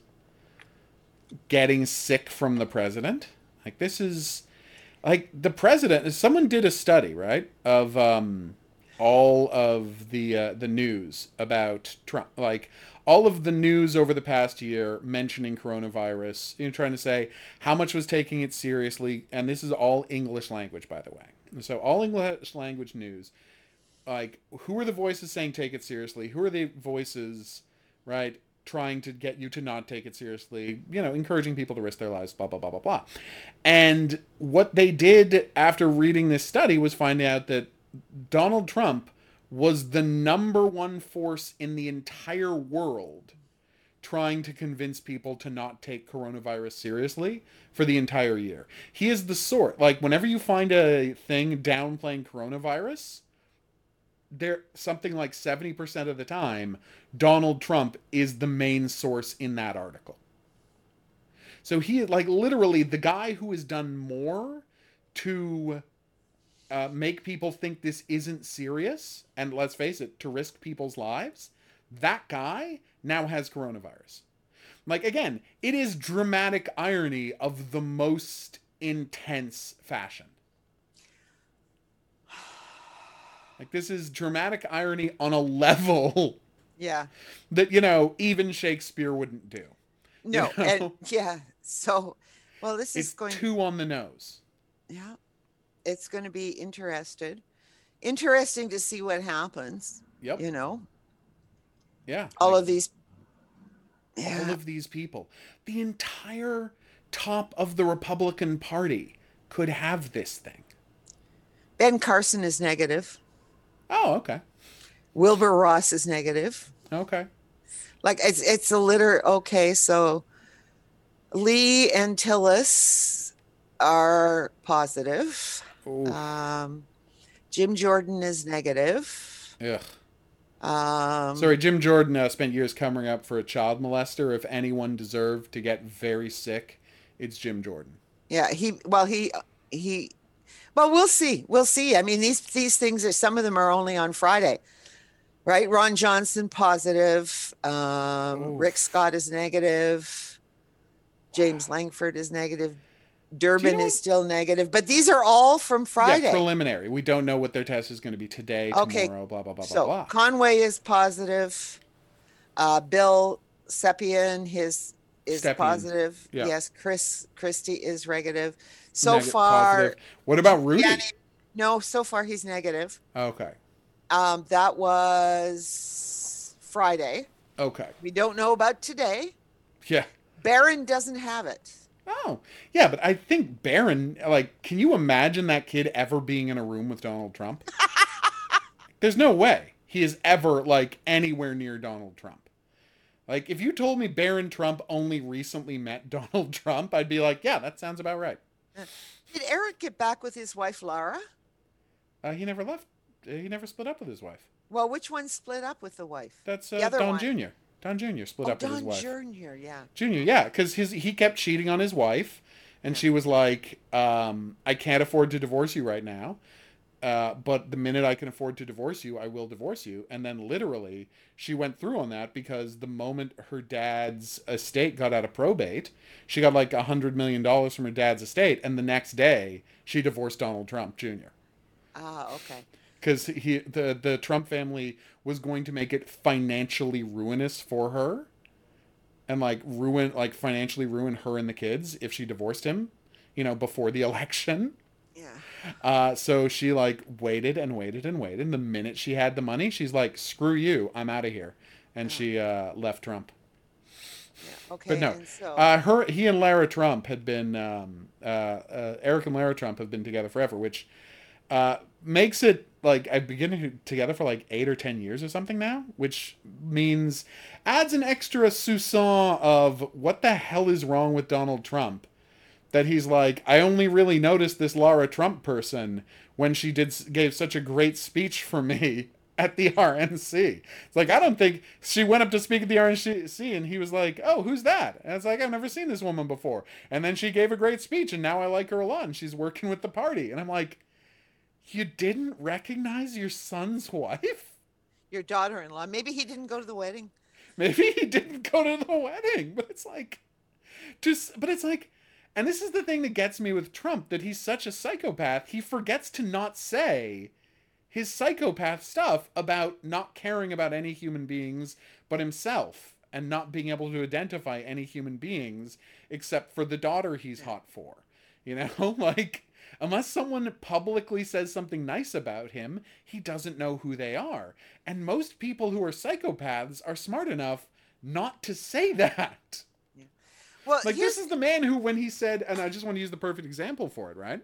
getting sick from the president. Like, this is like the president. Someone did a study, right, of um, all of the uh, the news about Trump, like all of the news over the past year mentioning coronavirus, you know, trying to say how much was taking it seriously. And this is all English language, by the way. So all English language news. Like, who are the voices saying take it seriously? Who are the voices, right, trying to get you to not take it seriously? You know, encouraging people to risk their lives, blah, blah, blah, blah, blah. And what they did after reading this study was find out that Donald Trump was the number one force in the entire world trying to convince people to not take coronavirus seriously for the entire year. He is the sort, like, whenever you find a thing downplaying coronavirus, there something like seventy percent of the time, Donald Trump is the main source in that article. So he, like, literally the guy who has done more to uh, make people think this isn't serious, and let's face it, to risk people's lives, that guy now has coronavirus. Like, again, it is dramatic irony of the most intense fashion. Like, this is dramatic irony on a level yeah. that, you know, even Shakespeare wouldn't do. No, you know? and yeah. So, well, this it's is going too on the nose. Yeah. It's going to be interested. Interesting to see what happens. Yep. You know? Yeah. All like, of these. All Yeah. of these people. The entire top of the Republican Party could have this thing. Ben Carson is negative. Oh, okay. Wilbur Ross is negative. Okay. Like, it's it's a litter. Okay, so Lee Antilles are positive. Oof. Um, Jim Jordan is negative. Ugh. Um, Sorry, Jim Jordan uh, spent years covering up for a child molester. If anyone deserved to get very sick, it's Jim Jordan. yeah, he, well, he, he, well, we'll see. We'll see. I mean, these, these things are, some of them are only on Friday, right? Ron Johnson, positive. Um, Rick Oof. Scott is negative. James Langford is negative. Do you Durbin know is what? still negative, but these are all from Yeah, Friday. preliminary. We don't know what their test is going to be today, Okay, tomorrow, blah, blah, blah, blah, so blah. Conway is positive. Uh, Bill Seppian, his is Stepien. positive. Yeah. Yes, Chris Christie is negative. So Neg- far, positive. What about Rudy? Danny, no, so far he's negative. Okay. Um, that was Friday. Okay. We don't know about today. Yeah. Barron doesn't have it. Oh, yeah, but I think Barron, like, can you imagine that kid ever being in a room with Donald Trump? There's no way he is ever, like, anywhere near Donald Trump. Like, if you told me Barron Trump only recently met Donald Trump, I'd be like, yeah, that sounds about right. Did Eric get back with his wife, Lara? Uh, he never left. Uh, He never split up with his wife. Well, which one split up with the wife? That's uh, The other Don one. Junior Don Junior split Oh, up with his Don wife. Junior, yeah. Junior, yeah, because his he kept cheating on his wife, and Yeah. she was like, um, "I can't afford to divorce you right now, uh, but the minute I can afford to divorce you, I will divorce you." And then literally, she went through on that because the moment her dad's estate got out of probate, she got like a hundred million dollars from her dad's estate, and the next day she divorced Donald Trump Junior Ah, okay. Because he the the Trump family was going to make it financially ruinous for her, and like ruin like financially ruin her and the kids if she divorced him, you know, before the election. Yeah. Uh, so she like waited and waited and waited. And the minute she had the money, she's like, "Screw you, I'm out of here," and she uh, left Trump. Yeah. Okay. But no, And so, uh, her he and Lara Trump had been um, uh, uh, Eric and Lara Trump have been together forever, which uh, makes it like I've been together for like eight or ten years or something now, which means adds an extra soupçon of what the hell is wrong with Donald Trump. That he's like, I only really noticed this Lara Trump person when she did gave such a great speech for me at the R N C. It's like, I don't think she went up to speak at the R N C and he was like, oh, who's that? And it's like, I've never seen this woman before. And then she gave a great speech and now I like her a lot and she's working with the party. And I'm like, you didn't recognize your son's wife? your daughter-in-law. Maybe he didn't go to the wedding. Maybe he didn't go to the wedding, but it's like, just, but it's like, and this is the thing that gets me with Trump, that he's such a psychopath, he forgets to not say his psychopath stuff about not caring about any human beings but himself and not being able to identify any human beings except for the daughter he's hot for. You know, like, unless someone publicly says something nice about him, he doesn't know who they are. And most people who are psychopaths are smart enough not to say that. Well, Like, here's- this is the man who, when he said, and I just want to use the perfect example for it, right?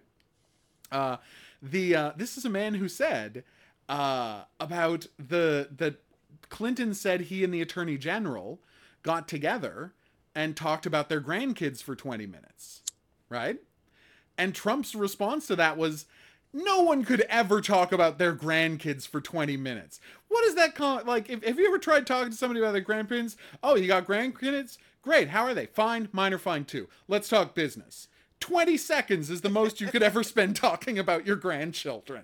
Uh, the uh, this is a man who said uh, about the the Clinton said he and the Attorney General got together and talked about their grandkids for twenty minutes, right? And Trump's response to that was, no one could ever talk about their grandkids for twenty minutes. What is that called? Like, if, have you ever tried talking to somebody about their grandparents? Oh, you got grandkids? Great. How are they? Fine. Mine are fine too. Let's talk business. twenty seconds is the most you could ever spend talking about your grandchildren.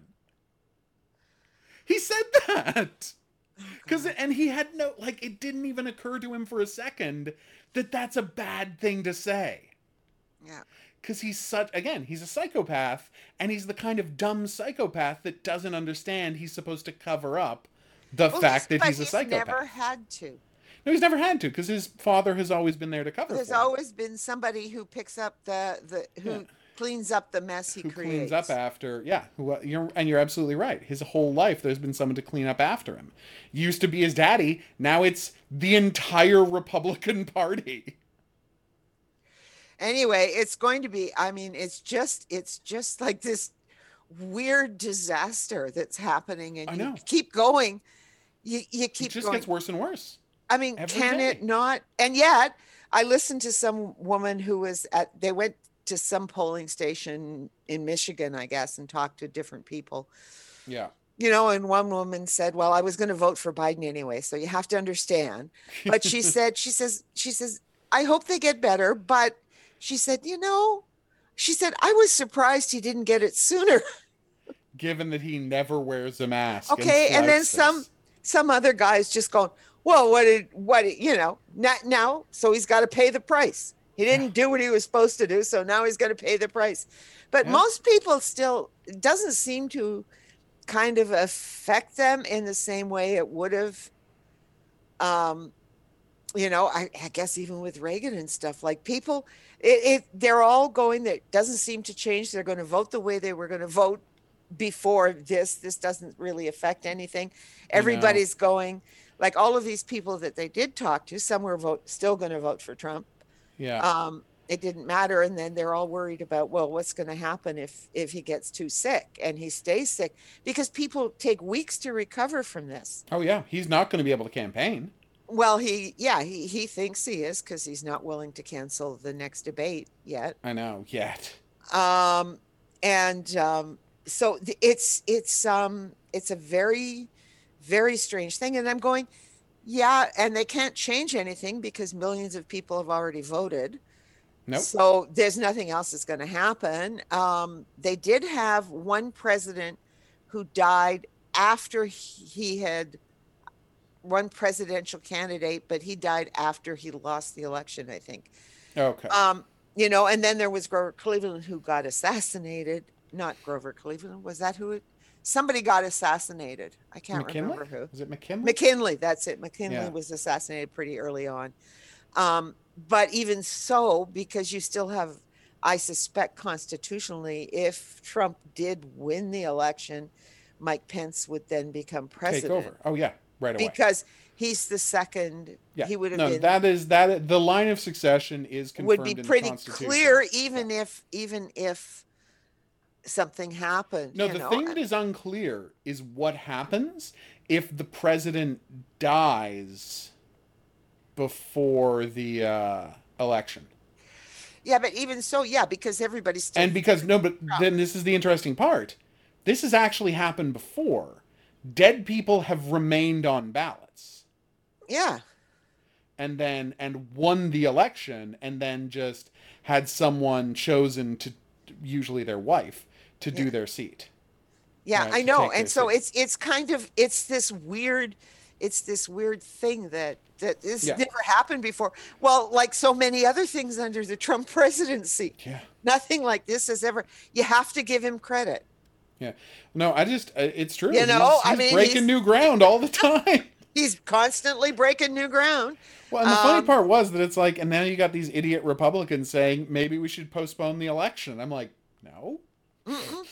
He said that. Cause, and he had no, like, it didn't even occur to him for a second that that's a bad thing to say. yeah. Because he's such, again, he's a psychopath, and he's the kind of dumb psychopath that doesn't understand he's supposed to cover up the Well, fact he's- that but he's a psychopath. never had to. No, he's never had to, because his father has always been there to cover There's for him. always been somebody who picks up the, the who Yeah. cleans up the mess he Who creates. cleans up after, yeah, who, uh, you're, and you're absolutely right. His whole life, there's been someone to clean up after him. Used to be his daddy, now it's the entire Republican Party. Anyway, it's going to be, I mean, it's just, it's just like this weird disaster that's happening, and I you know. keep going. You, you It keep just going. gets worse and worse. I mean, every can day. it not? And yet, I listened to some woman who was at, they went to some polling station in Michigan, I guess, and talked to different people. Yeah. You know, and one woman said, well, I was going to vote for Biden anyway, so you have to understand. But she said, she says, she says, I hope they get better. But she said, you know, she said, I was surprised he didn't get it sooner. Given that he never wears a mask. Okay. And, and then some, some other guy's just going, well, what did, what, you know, not now. So he's got to pay the price. He didn't do what he was supposed to do. So now he's going to pay the price. But yeah. most people still, it doesn't seem to kind of affect them in the same way it would have. Um, you know, I, I guess even with Reagan and stuff, like people, it, it they're all going, that doesn't seem to change. They're going to vote the way they were going to vote before this. This doesn't really affect anything. Everybody's going, like all of these people that they did talk to, some were vote still going to vote for Trump. Yeah. Um, it didn't matter. And then they're all worried about, well, what's going to happen if, if he gets too sick and he stays sick, because people take weeks to recover from this. Oh yeah. He's not going to be able to campaign. Well, he, yeah, he, he thinks he is, because he's not willing to cancel the next debate yet. I know, yet. Um, and um, so it's, it's, um, it's a very, very strange thing. And I'm going, yeah, and they can't change anything because millions of people have already voted. Nope. So there's nothing else that's going to happen. Um, they did have one president who died after he had, one presidential candidate, but he died after he lost the election, I think. Okay. Um, you know, and then there was Grover Cleveland who got assassinated. Not Grover Cleveland. Was that who it? Somebody got assassinated. I can't McKinley? remember who. Is it McKinley? McKinley, that's it. McKinley Yeah. was assassinated pretty early on. Um, but even so, because you still have, I suspect constitutionally, if Trump did win the election, Mike Pence would then become president. Take over. Oh yeah, right away. Because he's the second. Yeah. He would have no, been. that is that. The line of succession is confirmed would be in the pretty Constitution. clear, even yeah. if even if something happened. No, you the know? thing that is unclear is what happens if the president dies before the uh, election. Yeah, but even so, yeah, because everybody's still. And because, no, but then this is the interesting part. This has actually happened before. Dead people have remained on ballots. Yeah. And then, and won the election, and then just had someone chosen to, usually their wife, to do yeah. their seat. Yeah, right, I know. And so seat. it's, it's kind of, it's this weird, it's this weird thing that, that this Yeah. never happened before. Well, like so many other things under the Trump presidency. Yeah. Nothing like this has ever, you have to give him credit. Yeah. No, I just, uh, it's true. You know, he's, he's I mean, breaking he's, new ground all the time. He's constantly breaking new ground. Well, and the um, funny part was that it's like, and now you got these idiot Republicans saying, maybe we should postpone the election. I'm like, no. Mm-mm.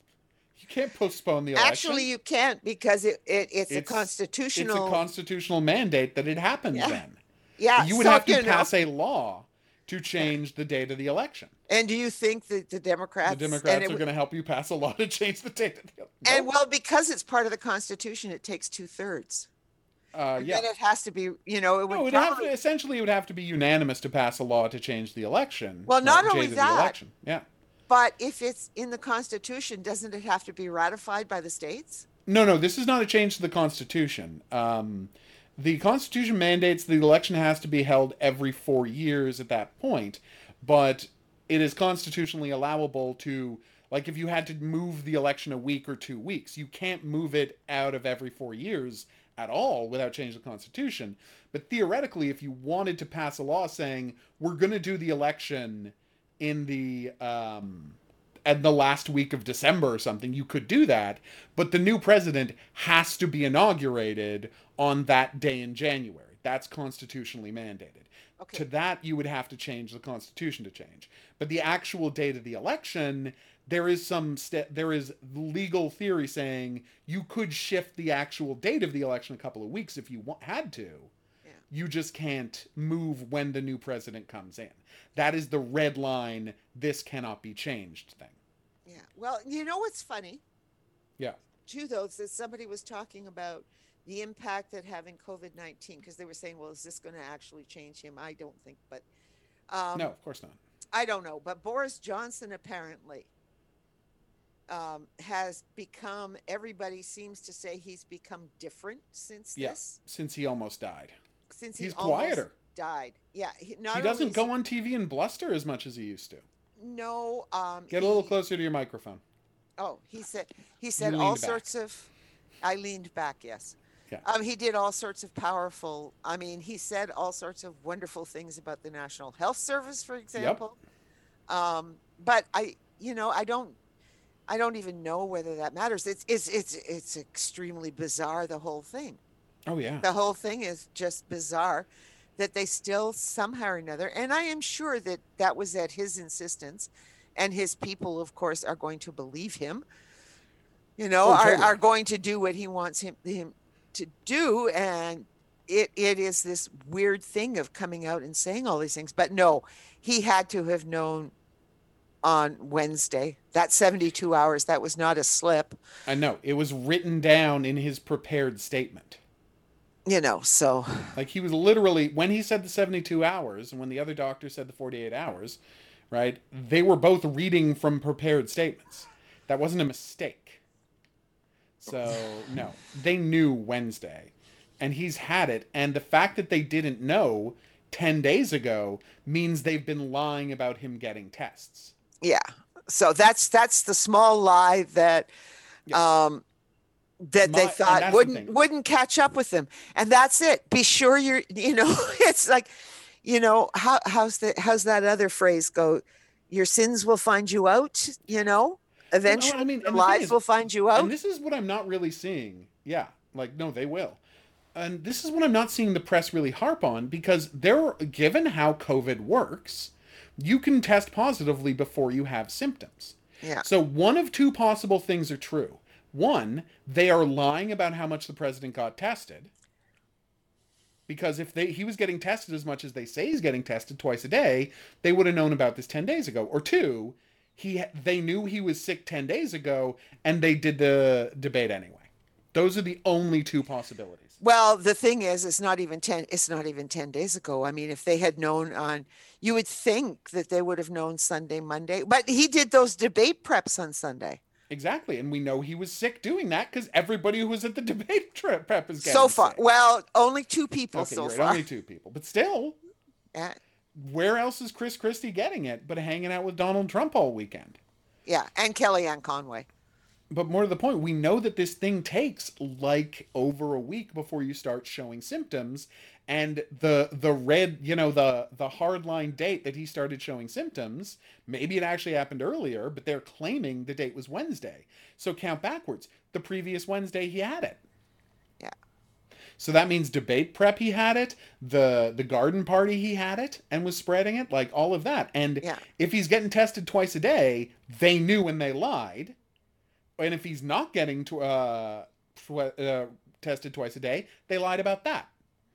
You can't postpone the election. Actually, you can't, because it, it it's, It's a constitutional. It's a constitutional mandate that it happens Yeah. then. Yeah. You would so, have to you know, pass a law to change the date of the election. And do you think that the Democrats, The Democrats and it, are going to help you pass a law to change the date of the election? and well, because it's part of the Constitution, it takes two thirds. Uh, yeah. Then it has to be, you know, it would No, it would have probably, to, essentially it would have to be unanimous to pass a law to change the election. Well, not or only change the that, election. Yeah. but if it's in the Constitution, doesn't it have to be ratified by the states? No, no, this is not a change to the Constitution. Um, the Constitution mandates the election has to be held every four years at that point, but it is constitutionally allowable to, like if you had to move the election a week or two weeks, you can't move it out of every four years at all without changing the Constitution. But theoretically, if you wanted to pass a law saying, we're going to do the election in the... Um, at the last week of December or something, you could do that, but the new president has to be inaugurated on that day in January. That's constitutionally mandated. Okay. To that, you would have to change the Constitution to change. But the actual date of the election, there is some st- there is legal theory saying you could shift the actual date of the election a couple of weeks if you wa- had to. Yeah. You just can't move when the new president comes in. That is the red line, this cannot be changed thing. Yeah. Well, you know what's funny? Yeah. Too, though, is that somebody was talking about the impact that having COVID nineteen, because they were saying, well, is this going to actually change him? I don't think, but... Um, No, of course not. I don't know, but Boris Johnson apparently um, has become, everybody seems to say he's become different since Yeah, this, since he almost died. since he He's almost quieter. died. Yeah, he, He not only doesn't is he, go on T V and bluster as much as he used to. no, um, Get a little he, closer to your microphone. oh, he said, he You said all leaned back. sorts of, I leaned back, yes. Yeah. Um, he did all sorts of powerful, I mean, he said all sorts of wonderful things about the National Health Service, for Yep. example. Um, but I, you know, I don't, I don't even know whether that matters. It's, it's, it's, it's extremely bizarre, the whole thing. Oh yeah. The whole thing is just bizarre that they still somehow or another, and I am sure that that was at his insistence, and his people, of course, are going to believe him, you know, Oh, are, totally. are going to do what he wants him, him to do. And it, it is this weird thing of coming out and saying all these things. But no, he had to have known on Wednesday, that seventy-two hours, that was not a slip, I know. It was written down in his prepared statement. you know, so. Like he was literally, when he said the seventy-two hours and when the other doctor said the forty-eight hours, right? They were both reading from prepared statements. That wasn't a mistake. So, no. They knew Wednesday. And he's had it. And the fact that they didn't know ten days ago means they've been lying about him getting tests. Yeah. So that's that's the small lie that Yeah. um that My- they and thought that's the wouldn't thing. wouldn't catch up with them. And that's it. Be sure you're, you know, it's like, you know, how how's the how's that other phrase go? Your sins will find you out, you know? Eventually I mean, your and the thing lies is- will find you out. And this is what I'm not really seeing. Yeah, like no, they will. And this is what I'm not seeing the press really harp on because they're given how COVID works, you can test positively before you have symptoms. Yeah. So one of two possible things are true. One, they are lying about how much the president got tested. Because if they he was getting tested as much as they say he's getting tested twice a day, they would have known about this ten days ago. Or two, he they knew he was sick ten days ago and they did the debate anyway. Those are the only two possibilities. Well, the thing is, it's not even ten, it's not even ten days ago. I mean, if they had known on, you would think that they would have known Sunday, Monday, but he did those debate preps on Sunday. Exactly. And we know he was sick doing that because everybody who was at the debate trip prep is getting So far. sick. Well, only two people Okay, so you're right, far. only two people. But still, Yeah. where else is Chris Christie getting it but hanging out with Donald Trump all weekend? Yeah. And Kellyanne Conway. But more to the point, we know that this thing takes like over a week before you start showing symptoms. And the the red, you know, the the hardline date that he started showing symptoms, maybe it actually happened earlier, but they're claiming the date was Wednesday. So count backwards. The previous Wednesday he had it. Yeah. So that means debate prep he had it, the the garden party he had it and was spreading it, like all of that. And Yeah. if he's getting tested twice a day, they knew when they lied. And if he's not getting to, uh, tw- uh, tested twice a day, they lied about that.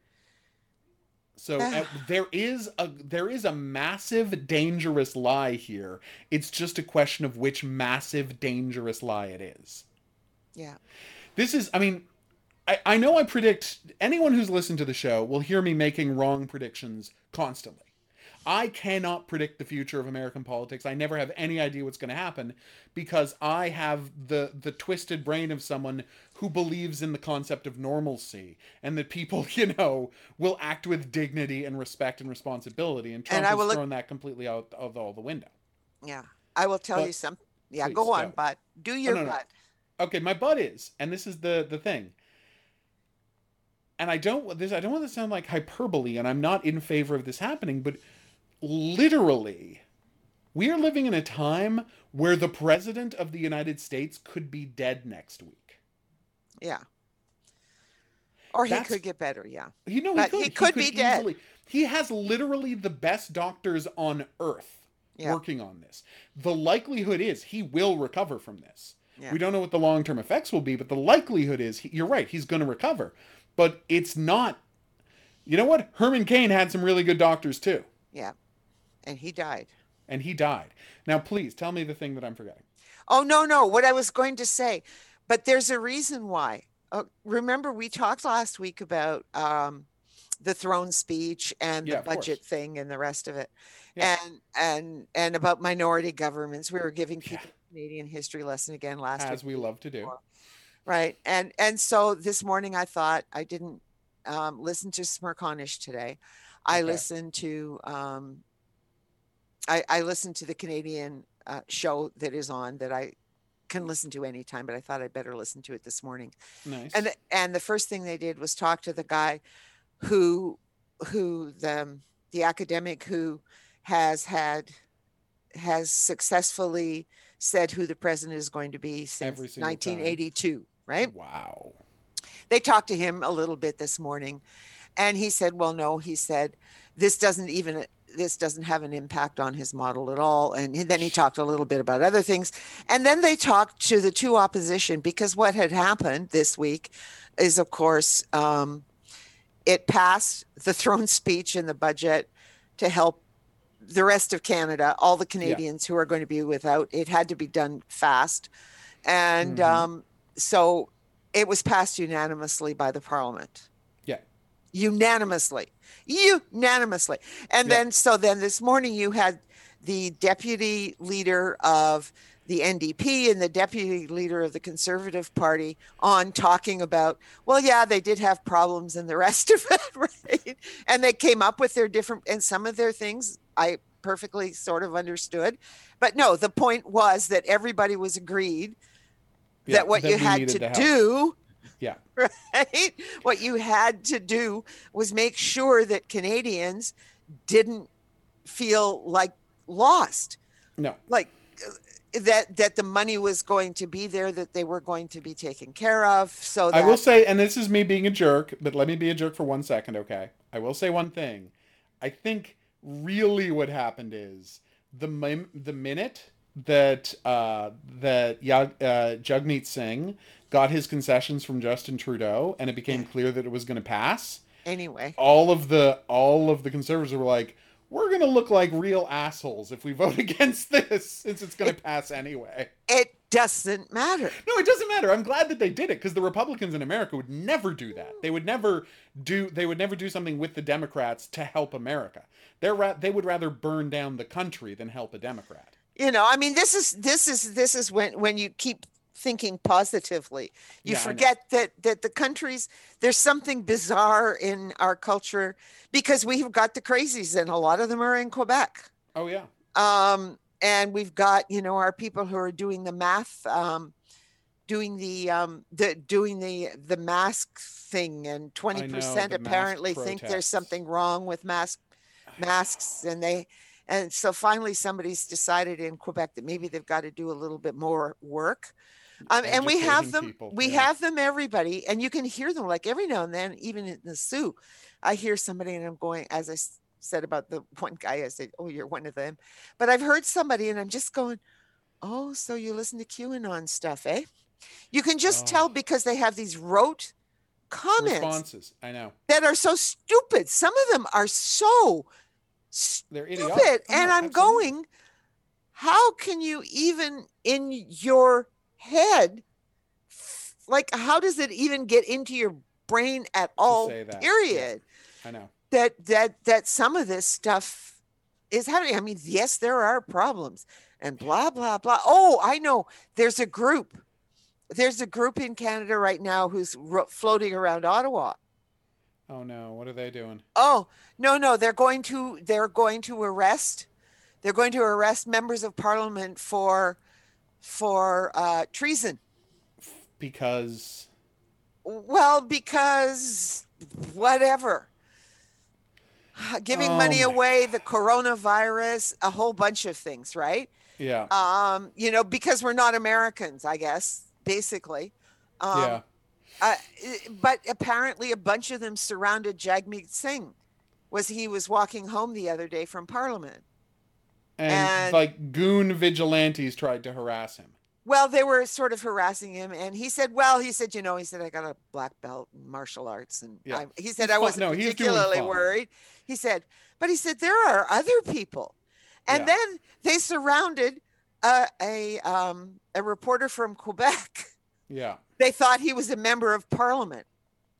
So uh, there is a there is a massive dangerous lie here. It's just a question of which massive dangerous lie it is. Yeah. This is, I mean, I, I know I predict, anyone who's listened to the show will hear me making wrong predictions constantly. I cannot predict the future of American politics. I never have any idea what's going to happen because I have the the twisted brain of someone who believes in the concept of normalcy and that people, you know, will act with dignity and respect and responsibility. And Trump And I has will look- thrown that completely out of all the window. Yeah. I will tell But- you something. Yeah. please, Go on, go. but do your no, no. butt. Okay, my butt is, and this is the the thing. And I don't this I don't want to sound like hyperbole, and I'm not in favor of this happening, but literally, we are living in a time where the president of the United States could be dead next week. Yeah. Or he That's- could get better. Yeah. You know, But he could, he could be dead. He has literally the best doctors on earth Yeah. working on this. The likelihood is he will recover from this. Yeah. We don't know what the long-term effects will be, but the likelihood is, he, you're right, he's going to recover. But it's not, you know what? Herman Cain had some really good doctors too. Yeah. And he died. And he died. Now, please tell me the thing that I'm forgetting. Oh, no, no. What I was going to say, but there's a reason why. Uh, remember, we talked last week about um, the throne speech and Yeah, the of course. budget thing and the rest of it. Yeah. And and and about minority governments. We were giving Yeah. people a Canadian history lesson again last week. As we love to do. before. Right. And and so this morning I thought I didn't um, listen to Smirconish today. I Okay. listened to um, I, I listened to the Canadian uh, show that is on that I can listen to anytime, but I thought I'd better listen to it this morning. Nice. And and the first thing they did was talk to the guy who who the the academic who has had has successfully said who the president is going to be since Every single nineteen eighty-two, right? Wow. They talked to him a little bit this morning, and he said, well, no, he said, this doesn't even this doesn't have an impact on his model at all. And then he talked a little bit about other things. And then they talked to the two opposition, because what had happened this week is, of course, um, it passed the throne speech and the budget to help the rest of Canada, all the Canadians yeah. who are going to be without. It had to be done fast. And mm-hmm. um, so it was passed unanimously by the Parliament. Yeah. Unanimously. Unanimously. And yeah. then, so then this morning you had the deputy leader of the N D P and the deputy leader of the Conservative Party on talking about, well, yeah, they did have problems and the rest of it, right? And they came up with their different, and some of their things I perfectly sort of understood. But no, the point was that everybody was agreed yeah, that what that you had to, to do, yeah, right? What you had to do was make sure that Canadians didn't feel like lost. No. Like, that that the money was going to be there, that they were going to be taken care of. So that... I will say, and this is me being a jerk, but let me be a jerk for one second, okay? I will say one thing. I think really what happened is the the minute that uh, that Yag, uh, Jagmeet Singh got his concessions from Justin Trudeau, and it became clear that it was going to pass. Anyway, all of the all of the Conservatives were like, we're going to look like real assholes if we vote against this, since it's going to pass anyway. It doesn't matter. No, it doesn't matter. I'm glad that they did it, because the Republicans in America would never do that. They would never do they would never do something with the Democrats to help America. They're ra- they would rather burn down the country than help a Democrat. You know, I mean, this is this is this is when when you keep thinking positively, you yeah, forget that that the countries, there's something bizarre in our culture, because we've got the crazies, and a lot of them are in Quebec. Oh yeah. Um, and we've got, you know, our people who are doing the math, um, doing the um, the doing the the mask thing, and twenty percent apparently think there's something wrong with mask masks, and they. And so finally somebody's decided in Quebec that maybe they've got to do a little bit more work. Um, and we have them, people. we yeah. have them, everybody, and you can hear them like every now and then, even in the Sioux, I hear somebody and I'm going, as I said about the one guy, I said, oh, you're one of them. But I've heard somebody and I'm just going, oh, so you listen to QAnon stuff, eh? You can just oh. tell, because they have these rote comments. Responses, I know. That are so stupid. Some of them are so They're stupid. idiotic. Oh, and I'm absolutely. going, how can you even in your head, like, how does it even get into your brain at all, period? Yeah, I know. That, that, that some of this stuff is happening. I mean, yes, there are problems and blah, blah, blah. Oh, I know. There's a group. There's a group in Canada right now who's ro- floating around Ottawa. Oh no, what are they doing? Oh, no, no, they're going to, they're going to arrest, they're going to arrest members of Parliament for, for uh, treason. Because? Well, because whatever. Giving oh money away, the coronavirus, a whole bunch of things, right? Yeah. Um, you know, because we're not Americans, I guess, basically. Um, yeah. Uh, but apparently a bunch of them surrounded Jagmeet Singh. Was he was walking home the other day from Parliament. And, and like goon vigilantes tried to harass him. Well, they were sort of harassing him. And he said, well, he said, you know, he said, I got a black belt in martial arts. And yeah. I, he said, he's I wasn't no, particularly worried. He said, but he said, there are other people. And yeah. then they surrounded a, a, um, a reporter from Quebec. Yeah. They thought he was a member of Parliament.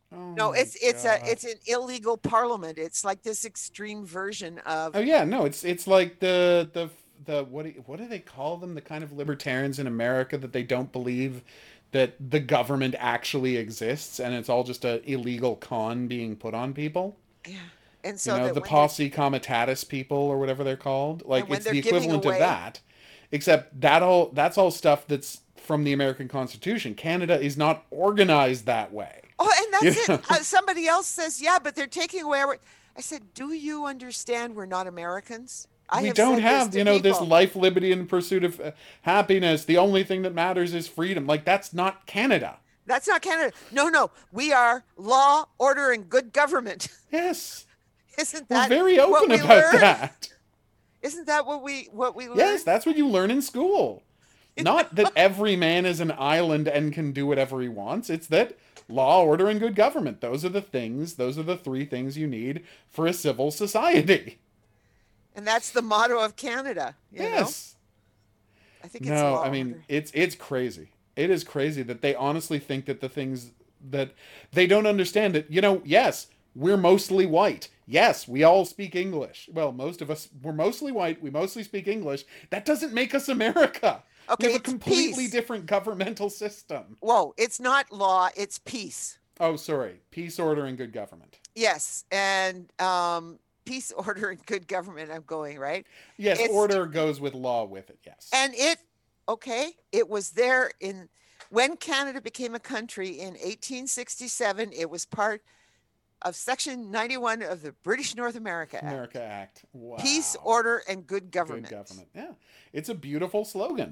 Oh No, my it's it's a God. it's an illegal parliament. It's like this extreme version Oh of yeah, no, it's it's like the the the what do you, what do they call them? The kind of libertarians in America that they don't believe that the government actually exists and it's all just a illegal con being put on people. yeah. And You so know, that the when they're posse comitatus people or whatever they're called. Like and when it's they're the giving equivalent of away that, except that all that's all stuff that's from the American Constitution. Canada is not organized that way. oh, and You that's it. know, Uh, somebody else says, yeah, but they're taking away our. I said, do you understand we're not Americans? I we have don't said this have, to you know, this people. life, liberty, and pursuit of uh, happiness. The only thing that matters is freedom. Like that's not Canada. That's not Canada. No, no, we are law, order, and good government. Yes, Isn't we're that very what open we about learn? that. Isn't that what we what we Yes, learn? that's what you learn in school. Not that every man is an island and can do whatever he wants. It's that law, order, and good government. Those are the things, those are the three things you need for a civil society. And that's the motto of Canada, you know? Yes. I think it's No, I law, mean, order. it's it's crazy. It is crazy that they honestly think that the things that they don't understand that, you know, yes, we're mostly white. Yes, we all speak English. Well, most of us, we're mostly white. We mostly speak English. That doesn't make us America. We Okay, have a it's completely peace. different governmental system. Whoa, it's not law, it's peace. Oh, sorry. Peace, order, and good government. Yes, and um peace, order, and good government. I'm going, right? Yes, It's order goes with law with it. Yes. and it okay, it was there in when Canada became a country in eighteen sixty-seven, it was part of Section ninety-one of the British North America Act. America Act. Peace, Wow. order, and good Good government. government. Yeah. It's a beautiful slogan.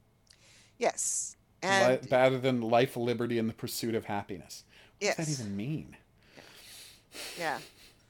Yes. Li- And better than life, liberty, and the pursuit of happiness. What does that yes. even mean? Yeah.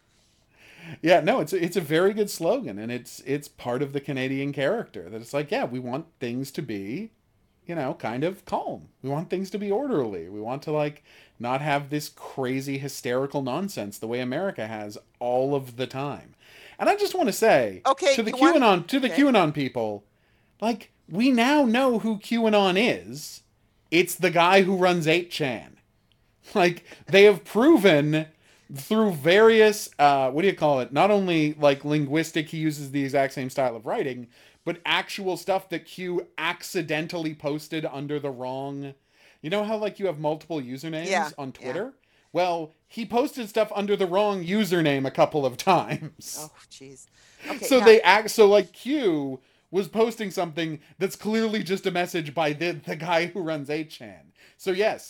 Yeah, no, it's a, it's a very good slogan, and it's it's part of the Canadian character. That it's like, yeah, we want things to be, you know, kind of calm. We want things to be orderly. We want to like not have this crazy hysterical nonsense the way America has all of the time. And I just want to say Okay, to the you want QAnon to the okay. QAnon people, like we now know who QAnon is. It's the guy who runs eight chan. Like they have proven through various uh what do you call it, not only like linguistic, he uses the exact same style of writing, but actual stuff that Q accidentally posted under the wrong, you know how like you have multiple Yeah. usernames on Yeah. Twitter. Well, he posted stuff under the wrong username a couple of times. Oh, geez. Okay, So now they act so like Q was posting something that's clearly just a message by the the guy who runs eight chan. So yes,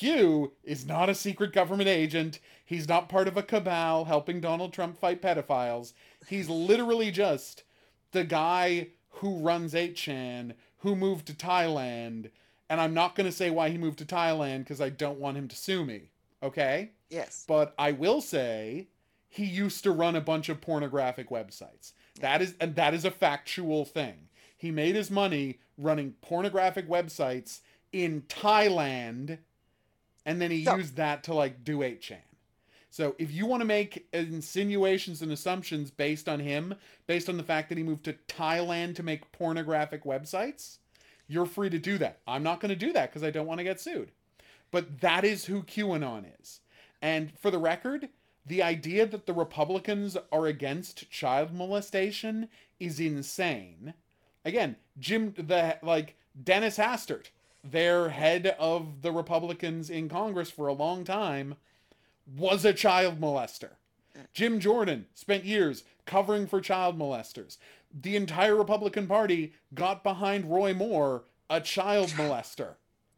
Q is not a secret government agent. He's not part of a cabal helping Donald Trump fight pedophiles. He's literally just the guy who runs eight chan who moved to Thailand. And I'm not going to say why he moved to Thailand because I don't want him to sue me. Okay? yes. But I will say he used to run a bunch of pornographic websites. That is and that is a factual thing. He made his money running pornographic websites in Thailand, and then he So used that to like do eight chan. So if you want to make insinuations and assumptions based on him, based on the fact that he moved to Thailand to make pornographic websites, you're free to do that. I'm not going to do that because I don't want to get sued. But that is who QAnon is. And for the record, the idea that the Republicans are against child molestation is insane. Again, Jim, the like Dennis Hastert, their head of the Republicans in Congress for a long time, was a child molester. Jim Jordan spent years covering for child molesters. The entire Republican Party got behind Roy Moore, a child molester,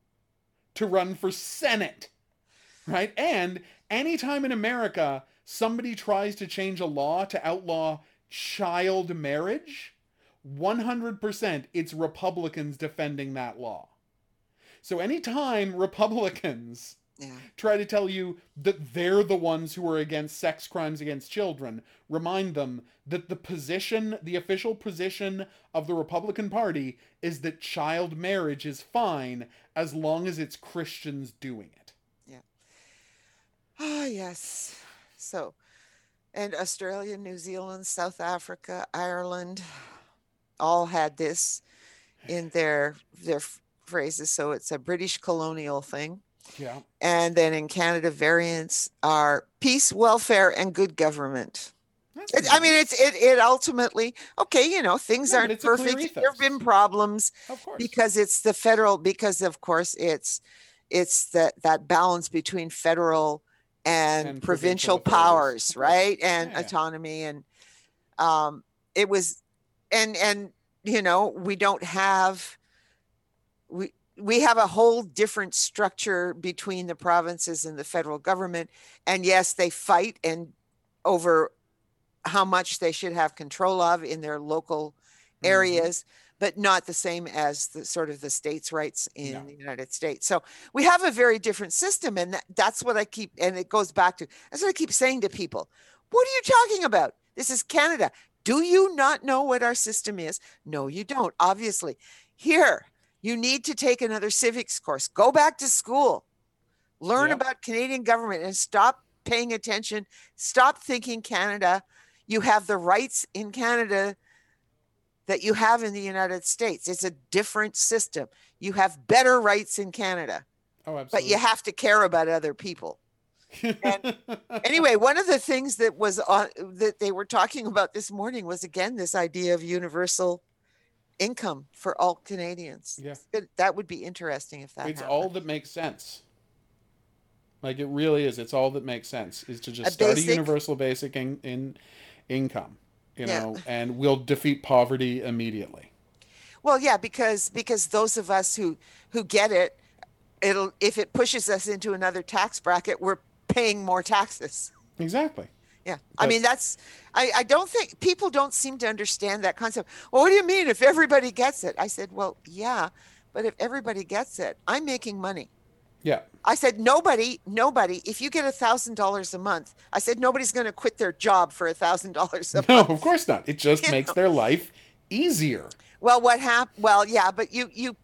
to run for Senate, right? And anytime in America somebody tries to change a law to outlaw child marriage, one hundred percent it's Republicans defending that law. So anytime Republicans yeah. try to tell you that they're the ones who are against sex crimes against children, remind them that the position, the official position of the Republican Party is that child marriage is fine as long as it's Christians doing it. Yeah. Ah, yes. So, and Australia, New Zealand, South Africa, Ireland all had this in their their phrases. So it's a British colonial thing. Yeah. And then in Canada, variants are peace, welfare, and good government. That's It, I mean, nice. it's it it ultimately okay. You know, things No, but aren't it's a clear perfect. There have ethos. been problems Of course. because it's the federal. Because of course it's it's that that balance between federal and And provincial provincial authorities. powers, Of course. right? And Yeah, yeah. autonomy, and um, it was, and and you know, we don't have we we have a whole different structure between the provinces and the federal government. And yes, they fight and over how much they should have control of in their local areas, mm-hmm. but not the same as the sort of the states' rights in no. the United States. So we have a very different system, and that, that's what I keep, and it goes back to, that's what I keep saying to people. What are you talking about? This is Canada. Do you not know what our system is? No, you don't, obviously. Here, you need to take another civics course. Go back to school. Learn yep. about Canadian government and stop paying attention. Stop thinking Canada. You have the rights in Canada that you have in the United States. It's a different system. You have better rights in Canada. Oh, absolutely. But you have to care about other people. And anyway, one of the things that was on, that they were talking about this morning was, again, this idea of universal income for all Canadians. Yeah. That would be interesting if that It's happened. all that makes sense. Like, it really is. It's all that makes sense, is to just a start basic, a universal basic in, in income, you know, yeah. and we'll defeat poverty immediately. Well, yeah, because because those of us who who get it, it'll if it pushes us into another tax bracket, we're paying more taxes. Exactly. Yeah. But, I mean, that's, I, I don't think, people don't seem to understand that concept. Well, what do you mean if everybody gets it? I said, well, yeah, but if everybody gets it, I'm making money. Yeah. I said, nobody, nobody, if you get a thousand dollars a month, I said, nobody's going to quit their job for a thousand dollars a no, month. No, of course not. It just you makes know? their life easier. Well, what happened? Well, yeah, but you, you,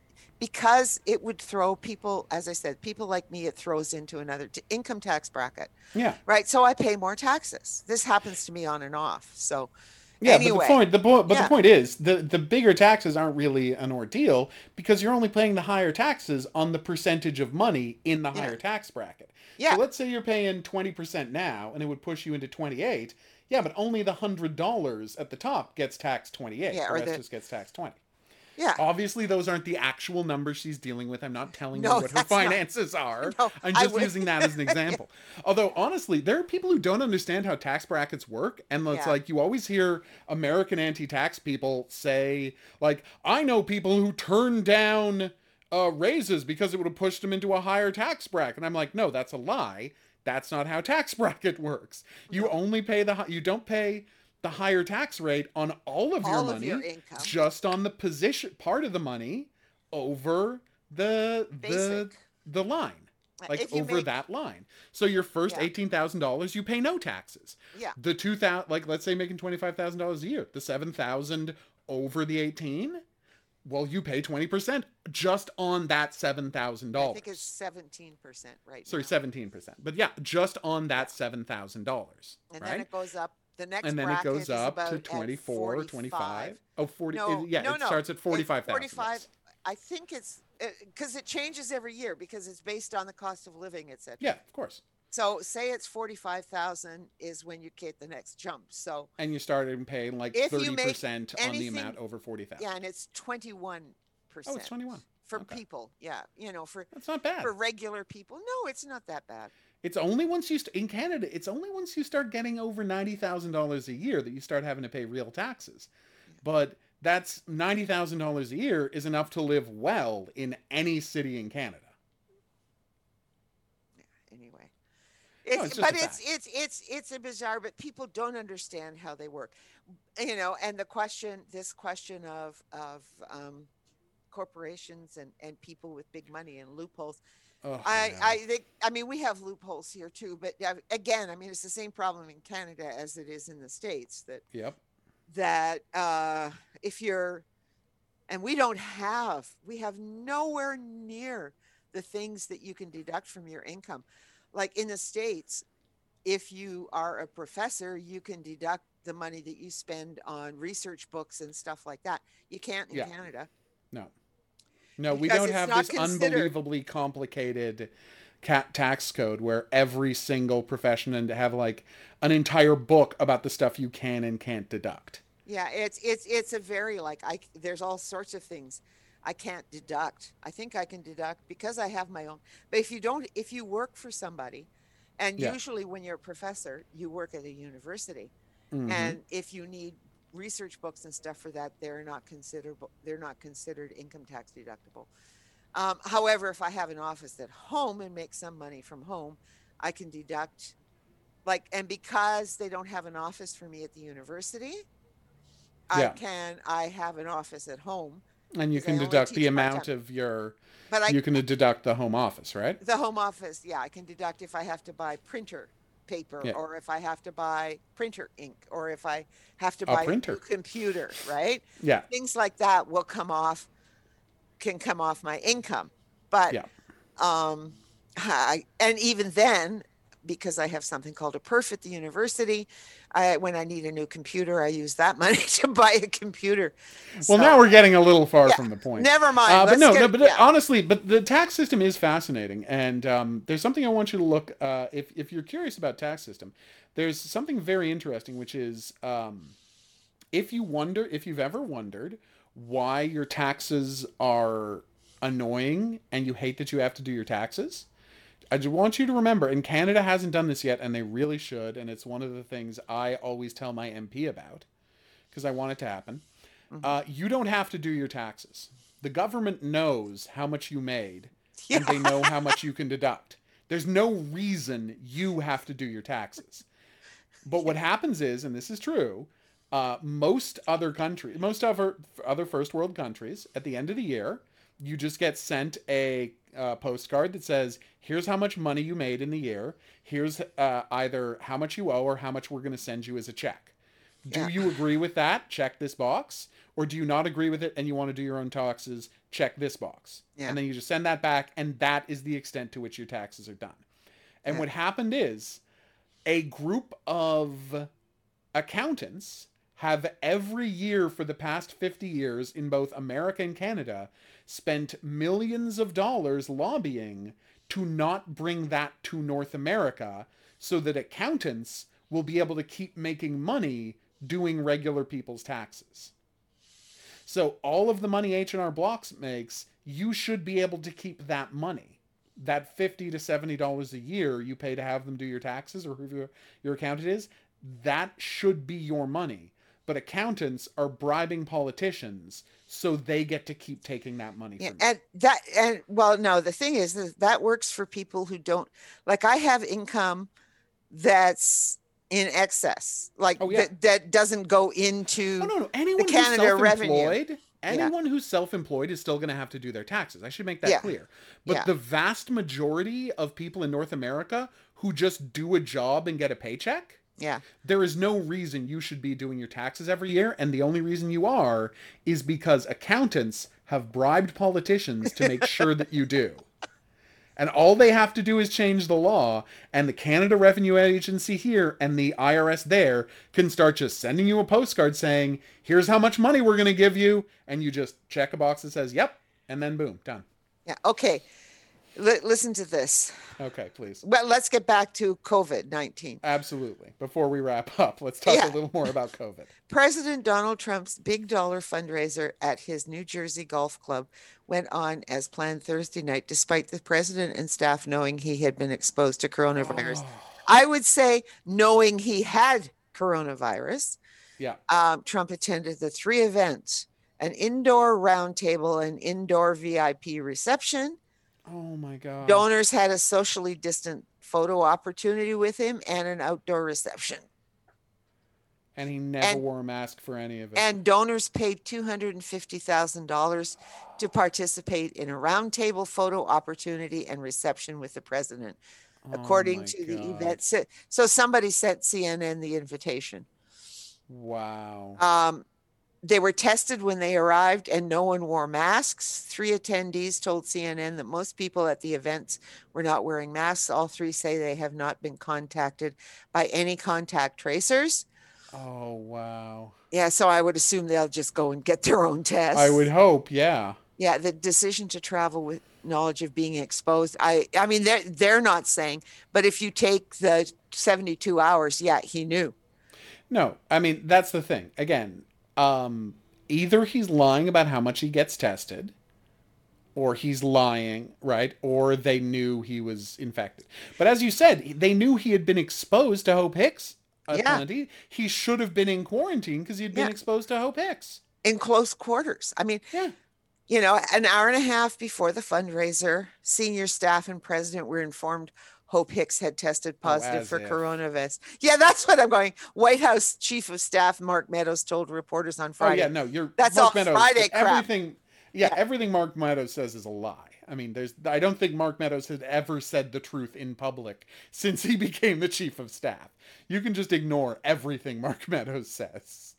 because it would throw people, as I said, people like me, it throws into another t- income tax bracket. Yeah. Right. So I pay more taxes. This happens to me on and off. So yeah, anyway, but the point, the point, but yeah. the point is, the the bigger taxes aren't really an ordeal because you're only paying the higher taxes on the percentage of money in the higher yeah. tax bracket. Yeah. So let's say you're paying twenty percent now, and it would push you into twenty-eight. Yeah, but only the hundred dollars at the top gets taxed twenty-eight. Yeah, the rest the... just gets taxed twenty. Yeah. Obviously, those aren't the actual numbers she's dealing with. I'm not telling no, you what her finances not... are. No, I'm just using that as an example. Although, honestly, there are people who don't understand how tax brackets work. And it's yeah. like, you always hear American anti-tax people say, like, I know people who turn down uh, raises because it would have pushed them into a higher tax bracket. And I'm like, no, that's a lie. That's not how tax bracket works. You no. only pay the, you don't pay the higher tax rate on all of all your of money, your income. Just on the position part of the money over the Basic. the the line, like over make, that line. So your first yeah. eighteen thousand dollars, you pay no taxes. Yeah. The two thousand, like let's say making twenty five thousand dollars a year, the seven thousand over the eighteen. Well, you pay twenty percent just on that seven thousand dollars. I think it's seventeen percent right Sorry, now. seventeen percent. But yeah, just on that seven thousand dollars. And right? then it goes up. The next and then it goes up to twenty-four, twenty-five. Oh, forty. No, it, yeah, no, it no. starts at forty-five thousand. forty-five. I think it's because it, it changes every year because it's based on the cost of living, et cetera. Yeah, of course. So say it's forty-five thousand is when you get the next jump. So and you started paying like thirty percent on the amount over forty thousand. Yeah, and it's twenty-one percent. Oh, it's twenty-one. For okay. people. Yeah, you know, for That's not bad. For regular people. No, it's not that bad. It's only once you st- in Canada, it's only once you start getting over ninety thousand dollars a year that you start having to pay real taxes. Yeah. But that's ninety thousand dollars a year is enough to live well in any city in Canada. Yeah, anyway. It's, no, it's but it's it's it's it's a bizarre, but people don't understand how they work. You know, and the question, this question of of um, corporations and, and people with big money and loopholes. Oh, I, no. I think, I mean, we have loopholes here too, but again, I mean, it's the same problem in Canada as it is in the States that, yep. that, uh, if you're, and we don't have, we have nowhere near the things that you can deduct from your income. Like in the States, if you are a professor, you can deduct the money that you spend on research books and stuff like that. You can't in yeah. Canada. No. No, we because don't it's have not this considered. unbelievably complicated cat tax code where every single profession and to have like an entire book about the stuff you can and can't deduct. Yeah, it's it's it's a very like I there's all sorts of things I can't deduct. I think I can deduct because I have my own. But if you don't, if you work for somebody, and Yeah. usually when you're a professor, you work at a university, Mm-hmm. and if you need research books and stuff for that, they're not considered they're not considered income tax deductible. Um, however, if I have an office at home and make some money from home, I can deduct like and because they don't have an office for me at the university, I Yeah. can I have an office at home And you because I can only deduct the teach part amount time. of your, But I you can deduct the home office, right? the home office, yeah, I can deduct if I have to buy printer paper Yeah. or if I have to buy printer ink or if I have to A buy a new printer. computer, right? Yeah. Things like that will come off can come off my income. But Yeah. um I, and even then because I have something called a perf at the university, I when I need a new computer, I use that money to buy a computer. Well, So, now we're getting a little far yeah, from the point. never mind. Uh, but Let's no, get no, it. but uh, Yeah. honestly, but the tax system is fascinating, and um, there's something I want you to look. Uh, if if you're curious about tax system, there's something very interesting, which is um, if you wonder, if you've ever wondered why your taxes are annoying and you hate that you have to do your taxes, I just want you to remember, and Canada hasn't done this yet, and they really should, and it's one of the things I always tell my M P about because I want it to happen. Mhm. Uh, you don't have to do your taxes. The government knows how much you made, and Yeah. they know how much you can deduct. There's no reason you have to do your taxes. But what happens is, and this is true, uh, most other countries, most other other first world countries, at the end of the year, you just get sent a uh, postcard that says, "Here's how much money you made in the year. Here's uh, either how much you owe or how much we're going to send you as a check. Do Yeah. you agree with that? Check this box. Or do you not agree with it and you want to do your own taxes? Check this box." Yeah. And then you just send that back, and that is the extent to which your taxes are done. And Yeah. what happened is a group of accountants have every year for the past fifty years in both America and Canada spent millions of dollars lobbying to not bring that to North America so that accountants will be able to keep making money doing regular people's taxes. So all of the money H and R Blocks makes, you should be able to keep that money. That fifty to seventy dollars a year you pay to have them do your taxes or who your accountant is, that should be your money. But accountants are bribing politicians so they get to keep taking that money Yeah, from you. and that and well, no, the thing is that that works for people who don't like I have income that's in excess, like Oh, yeah. that that doesn't go Oh, into no, no. Anyone who's Canada revenue. self-employed, anyone who's self-employed is still going to have to do their taxes. I should make that Yeah. clear. But Yeah. the vast majority of people in North America who just do a job and get a paycheck, Yeah. there is no reason you should be doing your taxes every year. And the only reason you are is because accountants have bribed politicians to make sure that you do. And all they have to do is change the law, and the Canada Revenue Agency here and the I R S there can start just sending you a postcard saying, "Here's how much money we're going to give you," and you just check a box that says, "Yep," and then boom, done. Yeah. Okay. L- listen to this. Okay, please. Well, let's get back to COVID nineteen. Absolutely. Before we wrap up, let's talk Yeah. a little more about COVID. President Donald Trump's big dollar fundraiser at his New Jersey golf club went on as planned Thursday night, despite the president and staff knowing he had been exposed to coronavirus. Oh, I would say, knowing he had coronavirus, yeah. um, Trump attended the three events: an indoor roundtable, an indoor V I P reception. Oh my God. Donors had a socially distant photo opportunity with him, and an outdoor reception. And he never And- wore a mask for any of it. And donors paid two hundred fifty thousand dollars to participate in a roundtable photo opportunity and reception with the president, Oh according my to the God. event. So, so somebody sent C N N the invitation. Wow. Um, they were tested when they arrived and no one wore masks. Three attendees told C N N that most people at the events were not wearing masks. All three say they have not been contacted by any contact tracers. Oh, wow. Yeah, so I would assume they'll just go and get their own test. I would hope, yeah. Yeah, the decision to travel with knowledge of being exposed. I I mean they're they're not saying, but if you take the seventy-two hours, yeah, he knew. No, I mean that's the thing. Again, um, either he's lying about how much he gets tested, or he's lying, right? Or they knew he was infected. But as you said, they knew he had been exposed to Hope Hicks uh, Yeah, plenty. He should have been in quarantine because he'd been yeah, exposed to Hope Hicks. in close quarters. I mean, Yeah. you know, an hour and a half before the fundraiser, senior staff and president were informed Hope Hicks had tested Oh, positive as for if. coronavirus. Yeah, that's what I'm going. White House Chief of Staff Mark Meadows told reporters on Oh yeah, Friday. no, you're That's all Mark Meadows. Friday crap. Everything, yeah, Yeah. everything Mark Meadows says is a lie. I mean, there's, I don't think Mark Meadows has ever said the truth in public since he became the chief of staff. You can just ignore everything Mark Meadows says.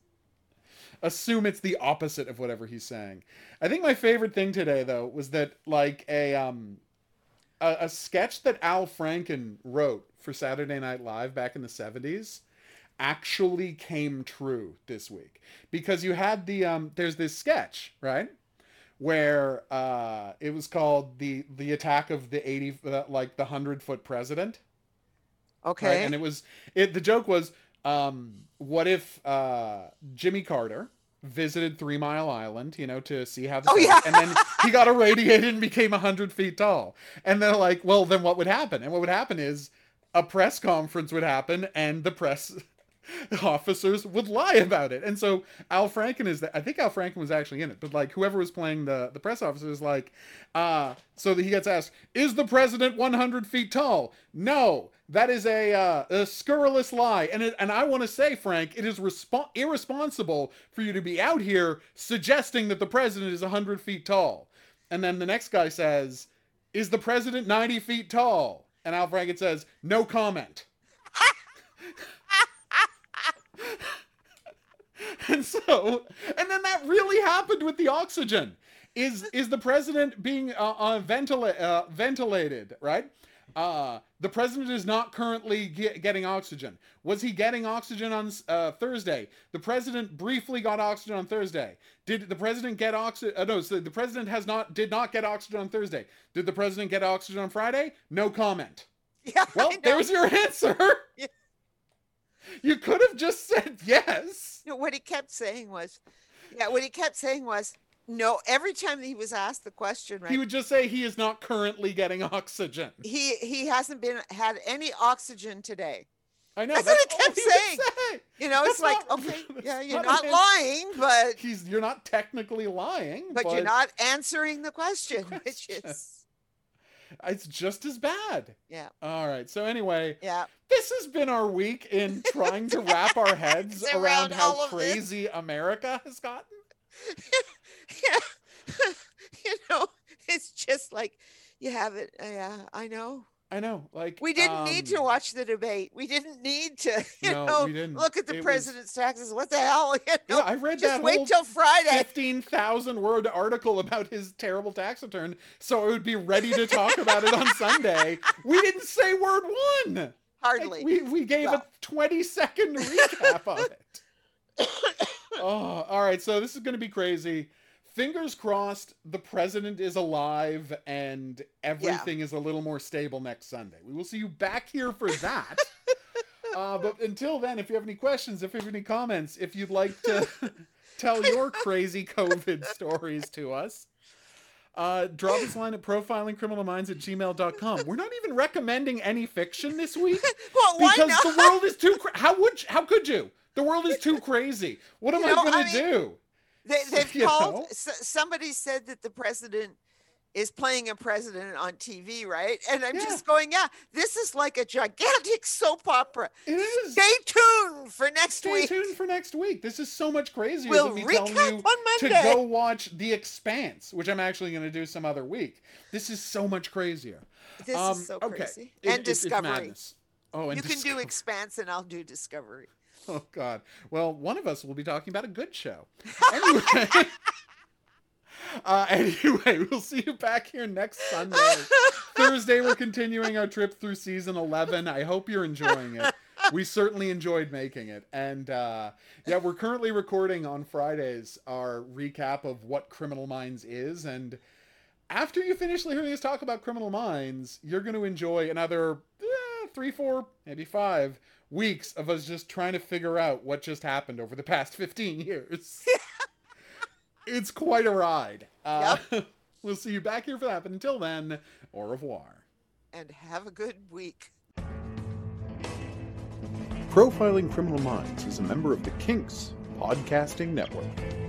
Assume it's the opposite of whatever he's saying. I think my favorite thing today, though, was that like a um a, a sketch that Al Franken wrote for Saturday Night Live back in the seventies actually came true this week, because you had the um there's this sketch, right, where uh it was called the the attack of the eighty uh, like the hundred foot president, right? Okay. And it was it the joke was, um what if uh Jimmy Carter visited Three Mile Island, you know, to see how this Oh went, yeah. and then he got irradiated and became a hundred feet tall. And they're like, well, then what would happen? And what would happen is a press conference would happen, and the press officers would lie about it. And so Al Franken is that I think Al Franken was actually in it, but like whoever was playing the the press officer is like, uh so that he gets asked, is the president one hundred feet tall? No, that is a uh, a scurrilous lie. And it, and I want to say, Frank, it is respo- irresponsible for you to be out here suggesting that the president is one hundred feet tall. And then the next guy says, is the president ninety feet tall? And Al Franken says, no comment. And so, and then that really happened with the oxygen. Is is the president being uh, uh, ventila- uh, ventilated, right? Uh, the president is not currently ge- getting oxygen. Was he getting oxygen on uh, Thursday? The president briefly got oxygen on Thursday. Did the president get oxygen? Uh, no, so the president has not did not get oxygen on Thursday. Did the president get oxygen on Friday? No comment. Yeah. Well, there's your answer. Yeah. You could have just said yes. You know, what he kept saying was, yeah, what he kept saying was, no, every time he was asked the question, right? He would just say he is not currently getting oxygen. He he hasn't been had any oxygen today. I know. That's, That's, what he all kept he would saying. say. You know, it's That's like, not- okay, that's yeah, you're not not an- lying, but He's you're not technically lying, but but, you're not answering the question, which Question. is It's just as bad. yeah, All right. So anyway, yeah. this has been our week in trying to wrap our heads It's around around how all of this. crazy America has gotten. Yeah. You know, it's just like you have it. Yeah, I know. I know. Like We didn't need to um, watch the debate. We didn't need to, you No, know, we didn't. look at the It was- president's taxes. What the hell? You know, Yeah, I read just that wait whole till Friday. fifteen thousand word article about his terrible tax return, so I would be ready to talk about it on Sunday. We didn't say word one. Like, Hardly. we we gave Well. a twenty second recap of it. Oh, all right. So this is going to be crazy. Fingers crossed the president is alive and everything is a little more stable next Sunday. We will see you back here for that. uh, but until then, if you have any questions, if you have any comments, if you'd like to tell your crazy COVID stories to us, uh, drop us a line at profilingcriminalminds at gmail dot com. We're not even recommending any fiction this week Well, why because not? the world is too cra- how would you, how could you? The world is too crazy. What am You I know, going I to mean, do? They, they've You called. know? s- Somebody said that the president is playing a president on T V, right? And I'm Yeah. just going, yeah, this is like a gigantic soap opera. It is. Stay tuned for next Stay week. tuned for next week. This is so much crazier We'll than me telling recap you on to Monday. go watch The Expanse, which I'm actually going to do some other week. This is so much crazier. This Um, is so okay. crazy. It- and it- it's Discovery. madness. Oh, and You can do Discovery. Expanse and I'll do Discovery. Oh God. Well, one of us will be talking about a good show. Anyway. uh, anyway, we'll see you back here next Sunday. Thursday, we're continuing our trip through season eleven. I hope you're enjoying it. we certainly enjoyed making it. And uh, yeah, we're currently recording on Fridays our recap of what Criminal Minds is. And after you finish hearing us talk about Criminal Minds, you're going to enjoy another eh, three, four, maybe five weeks of us just trying to figure out what just happened over the past fifteen years. It's quite a ride. Uh, yep. We'll see you back here for that. But until then, au revoir. And have a good week. Profiling Criminal Minds is a member of the Kinks Podcasting Network.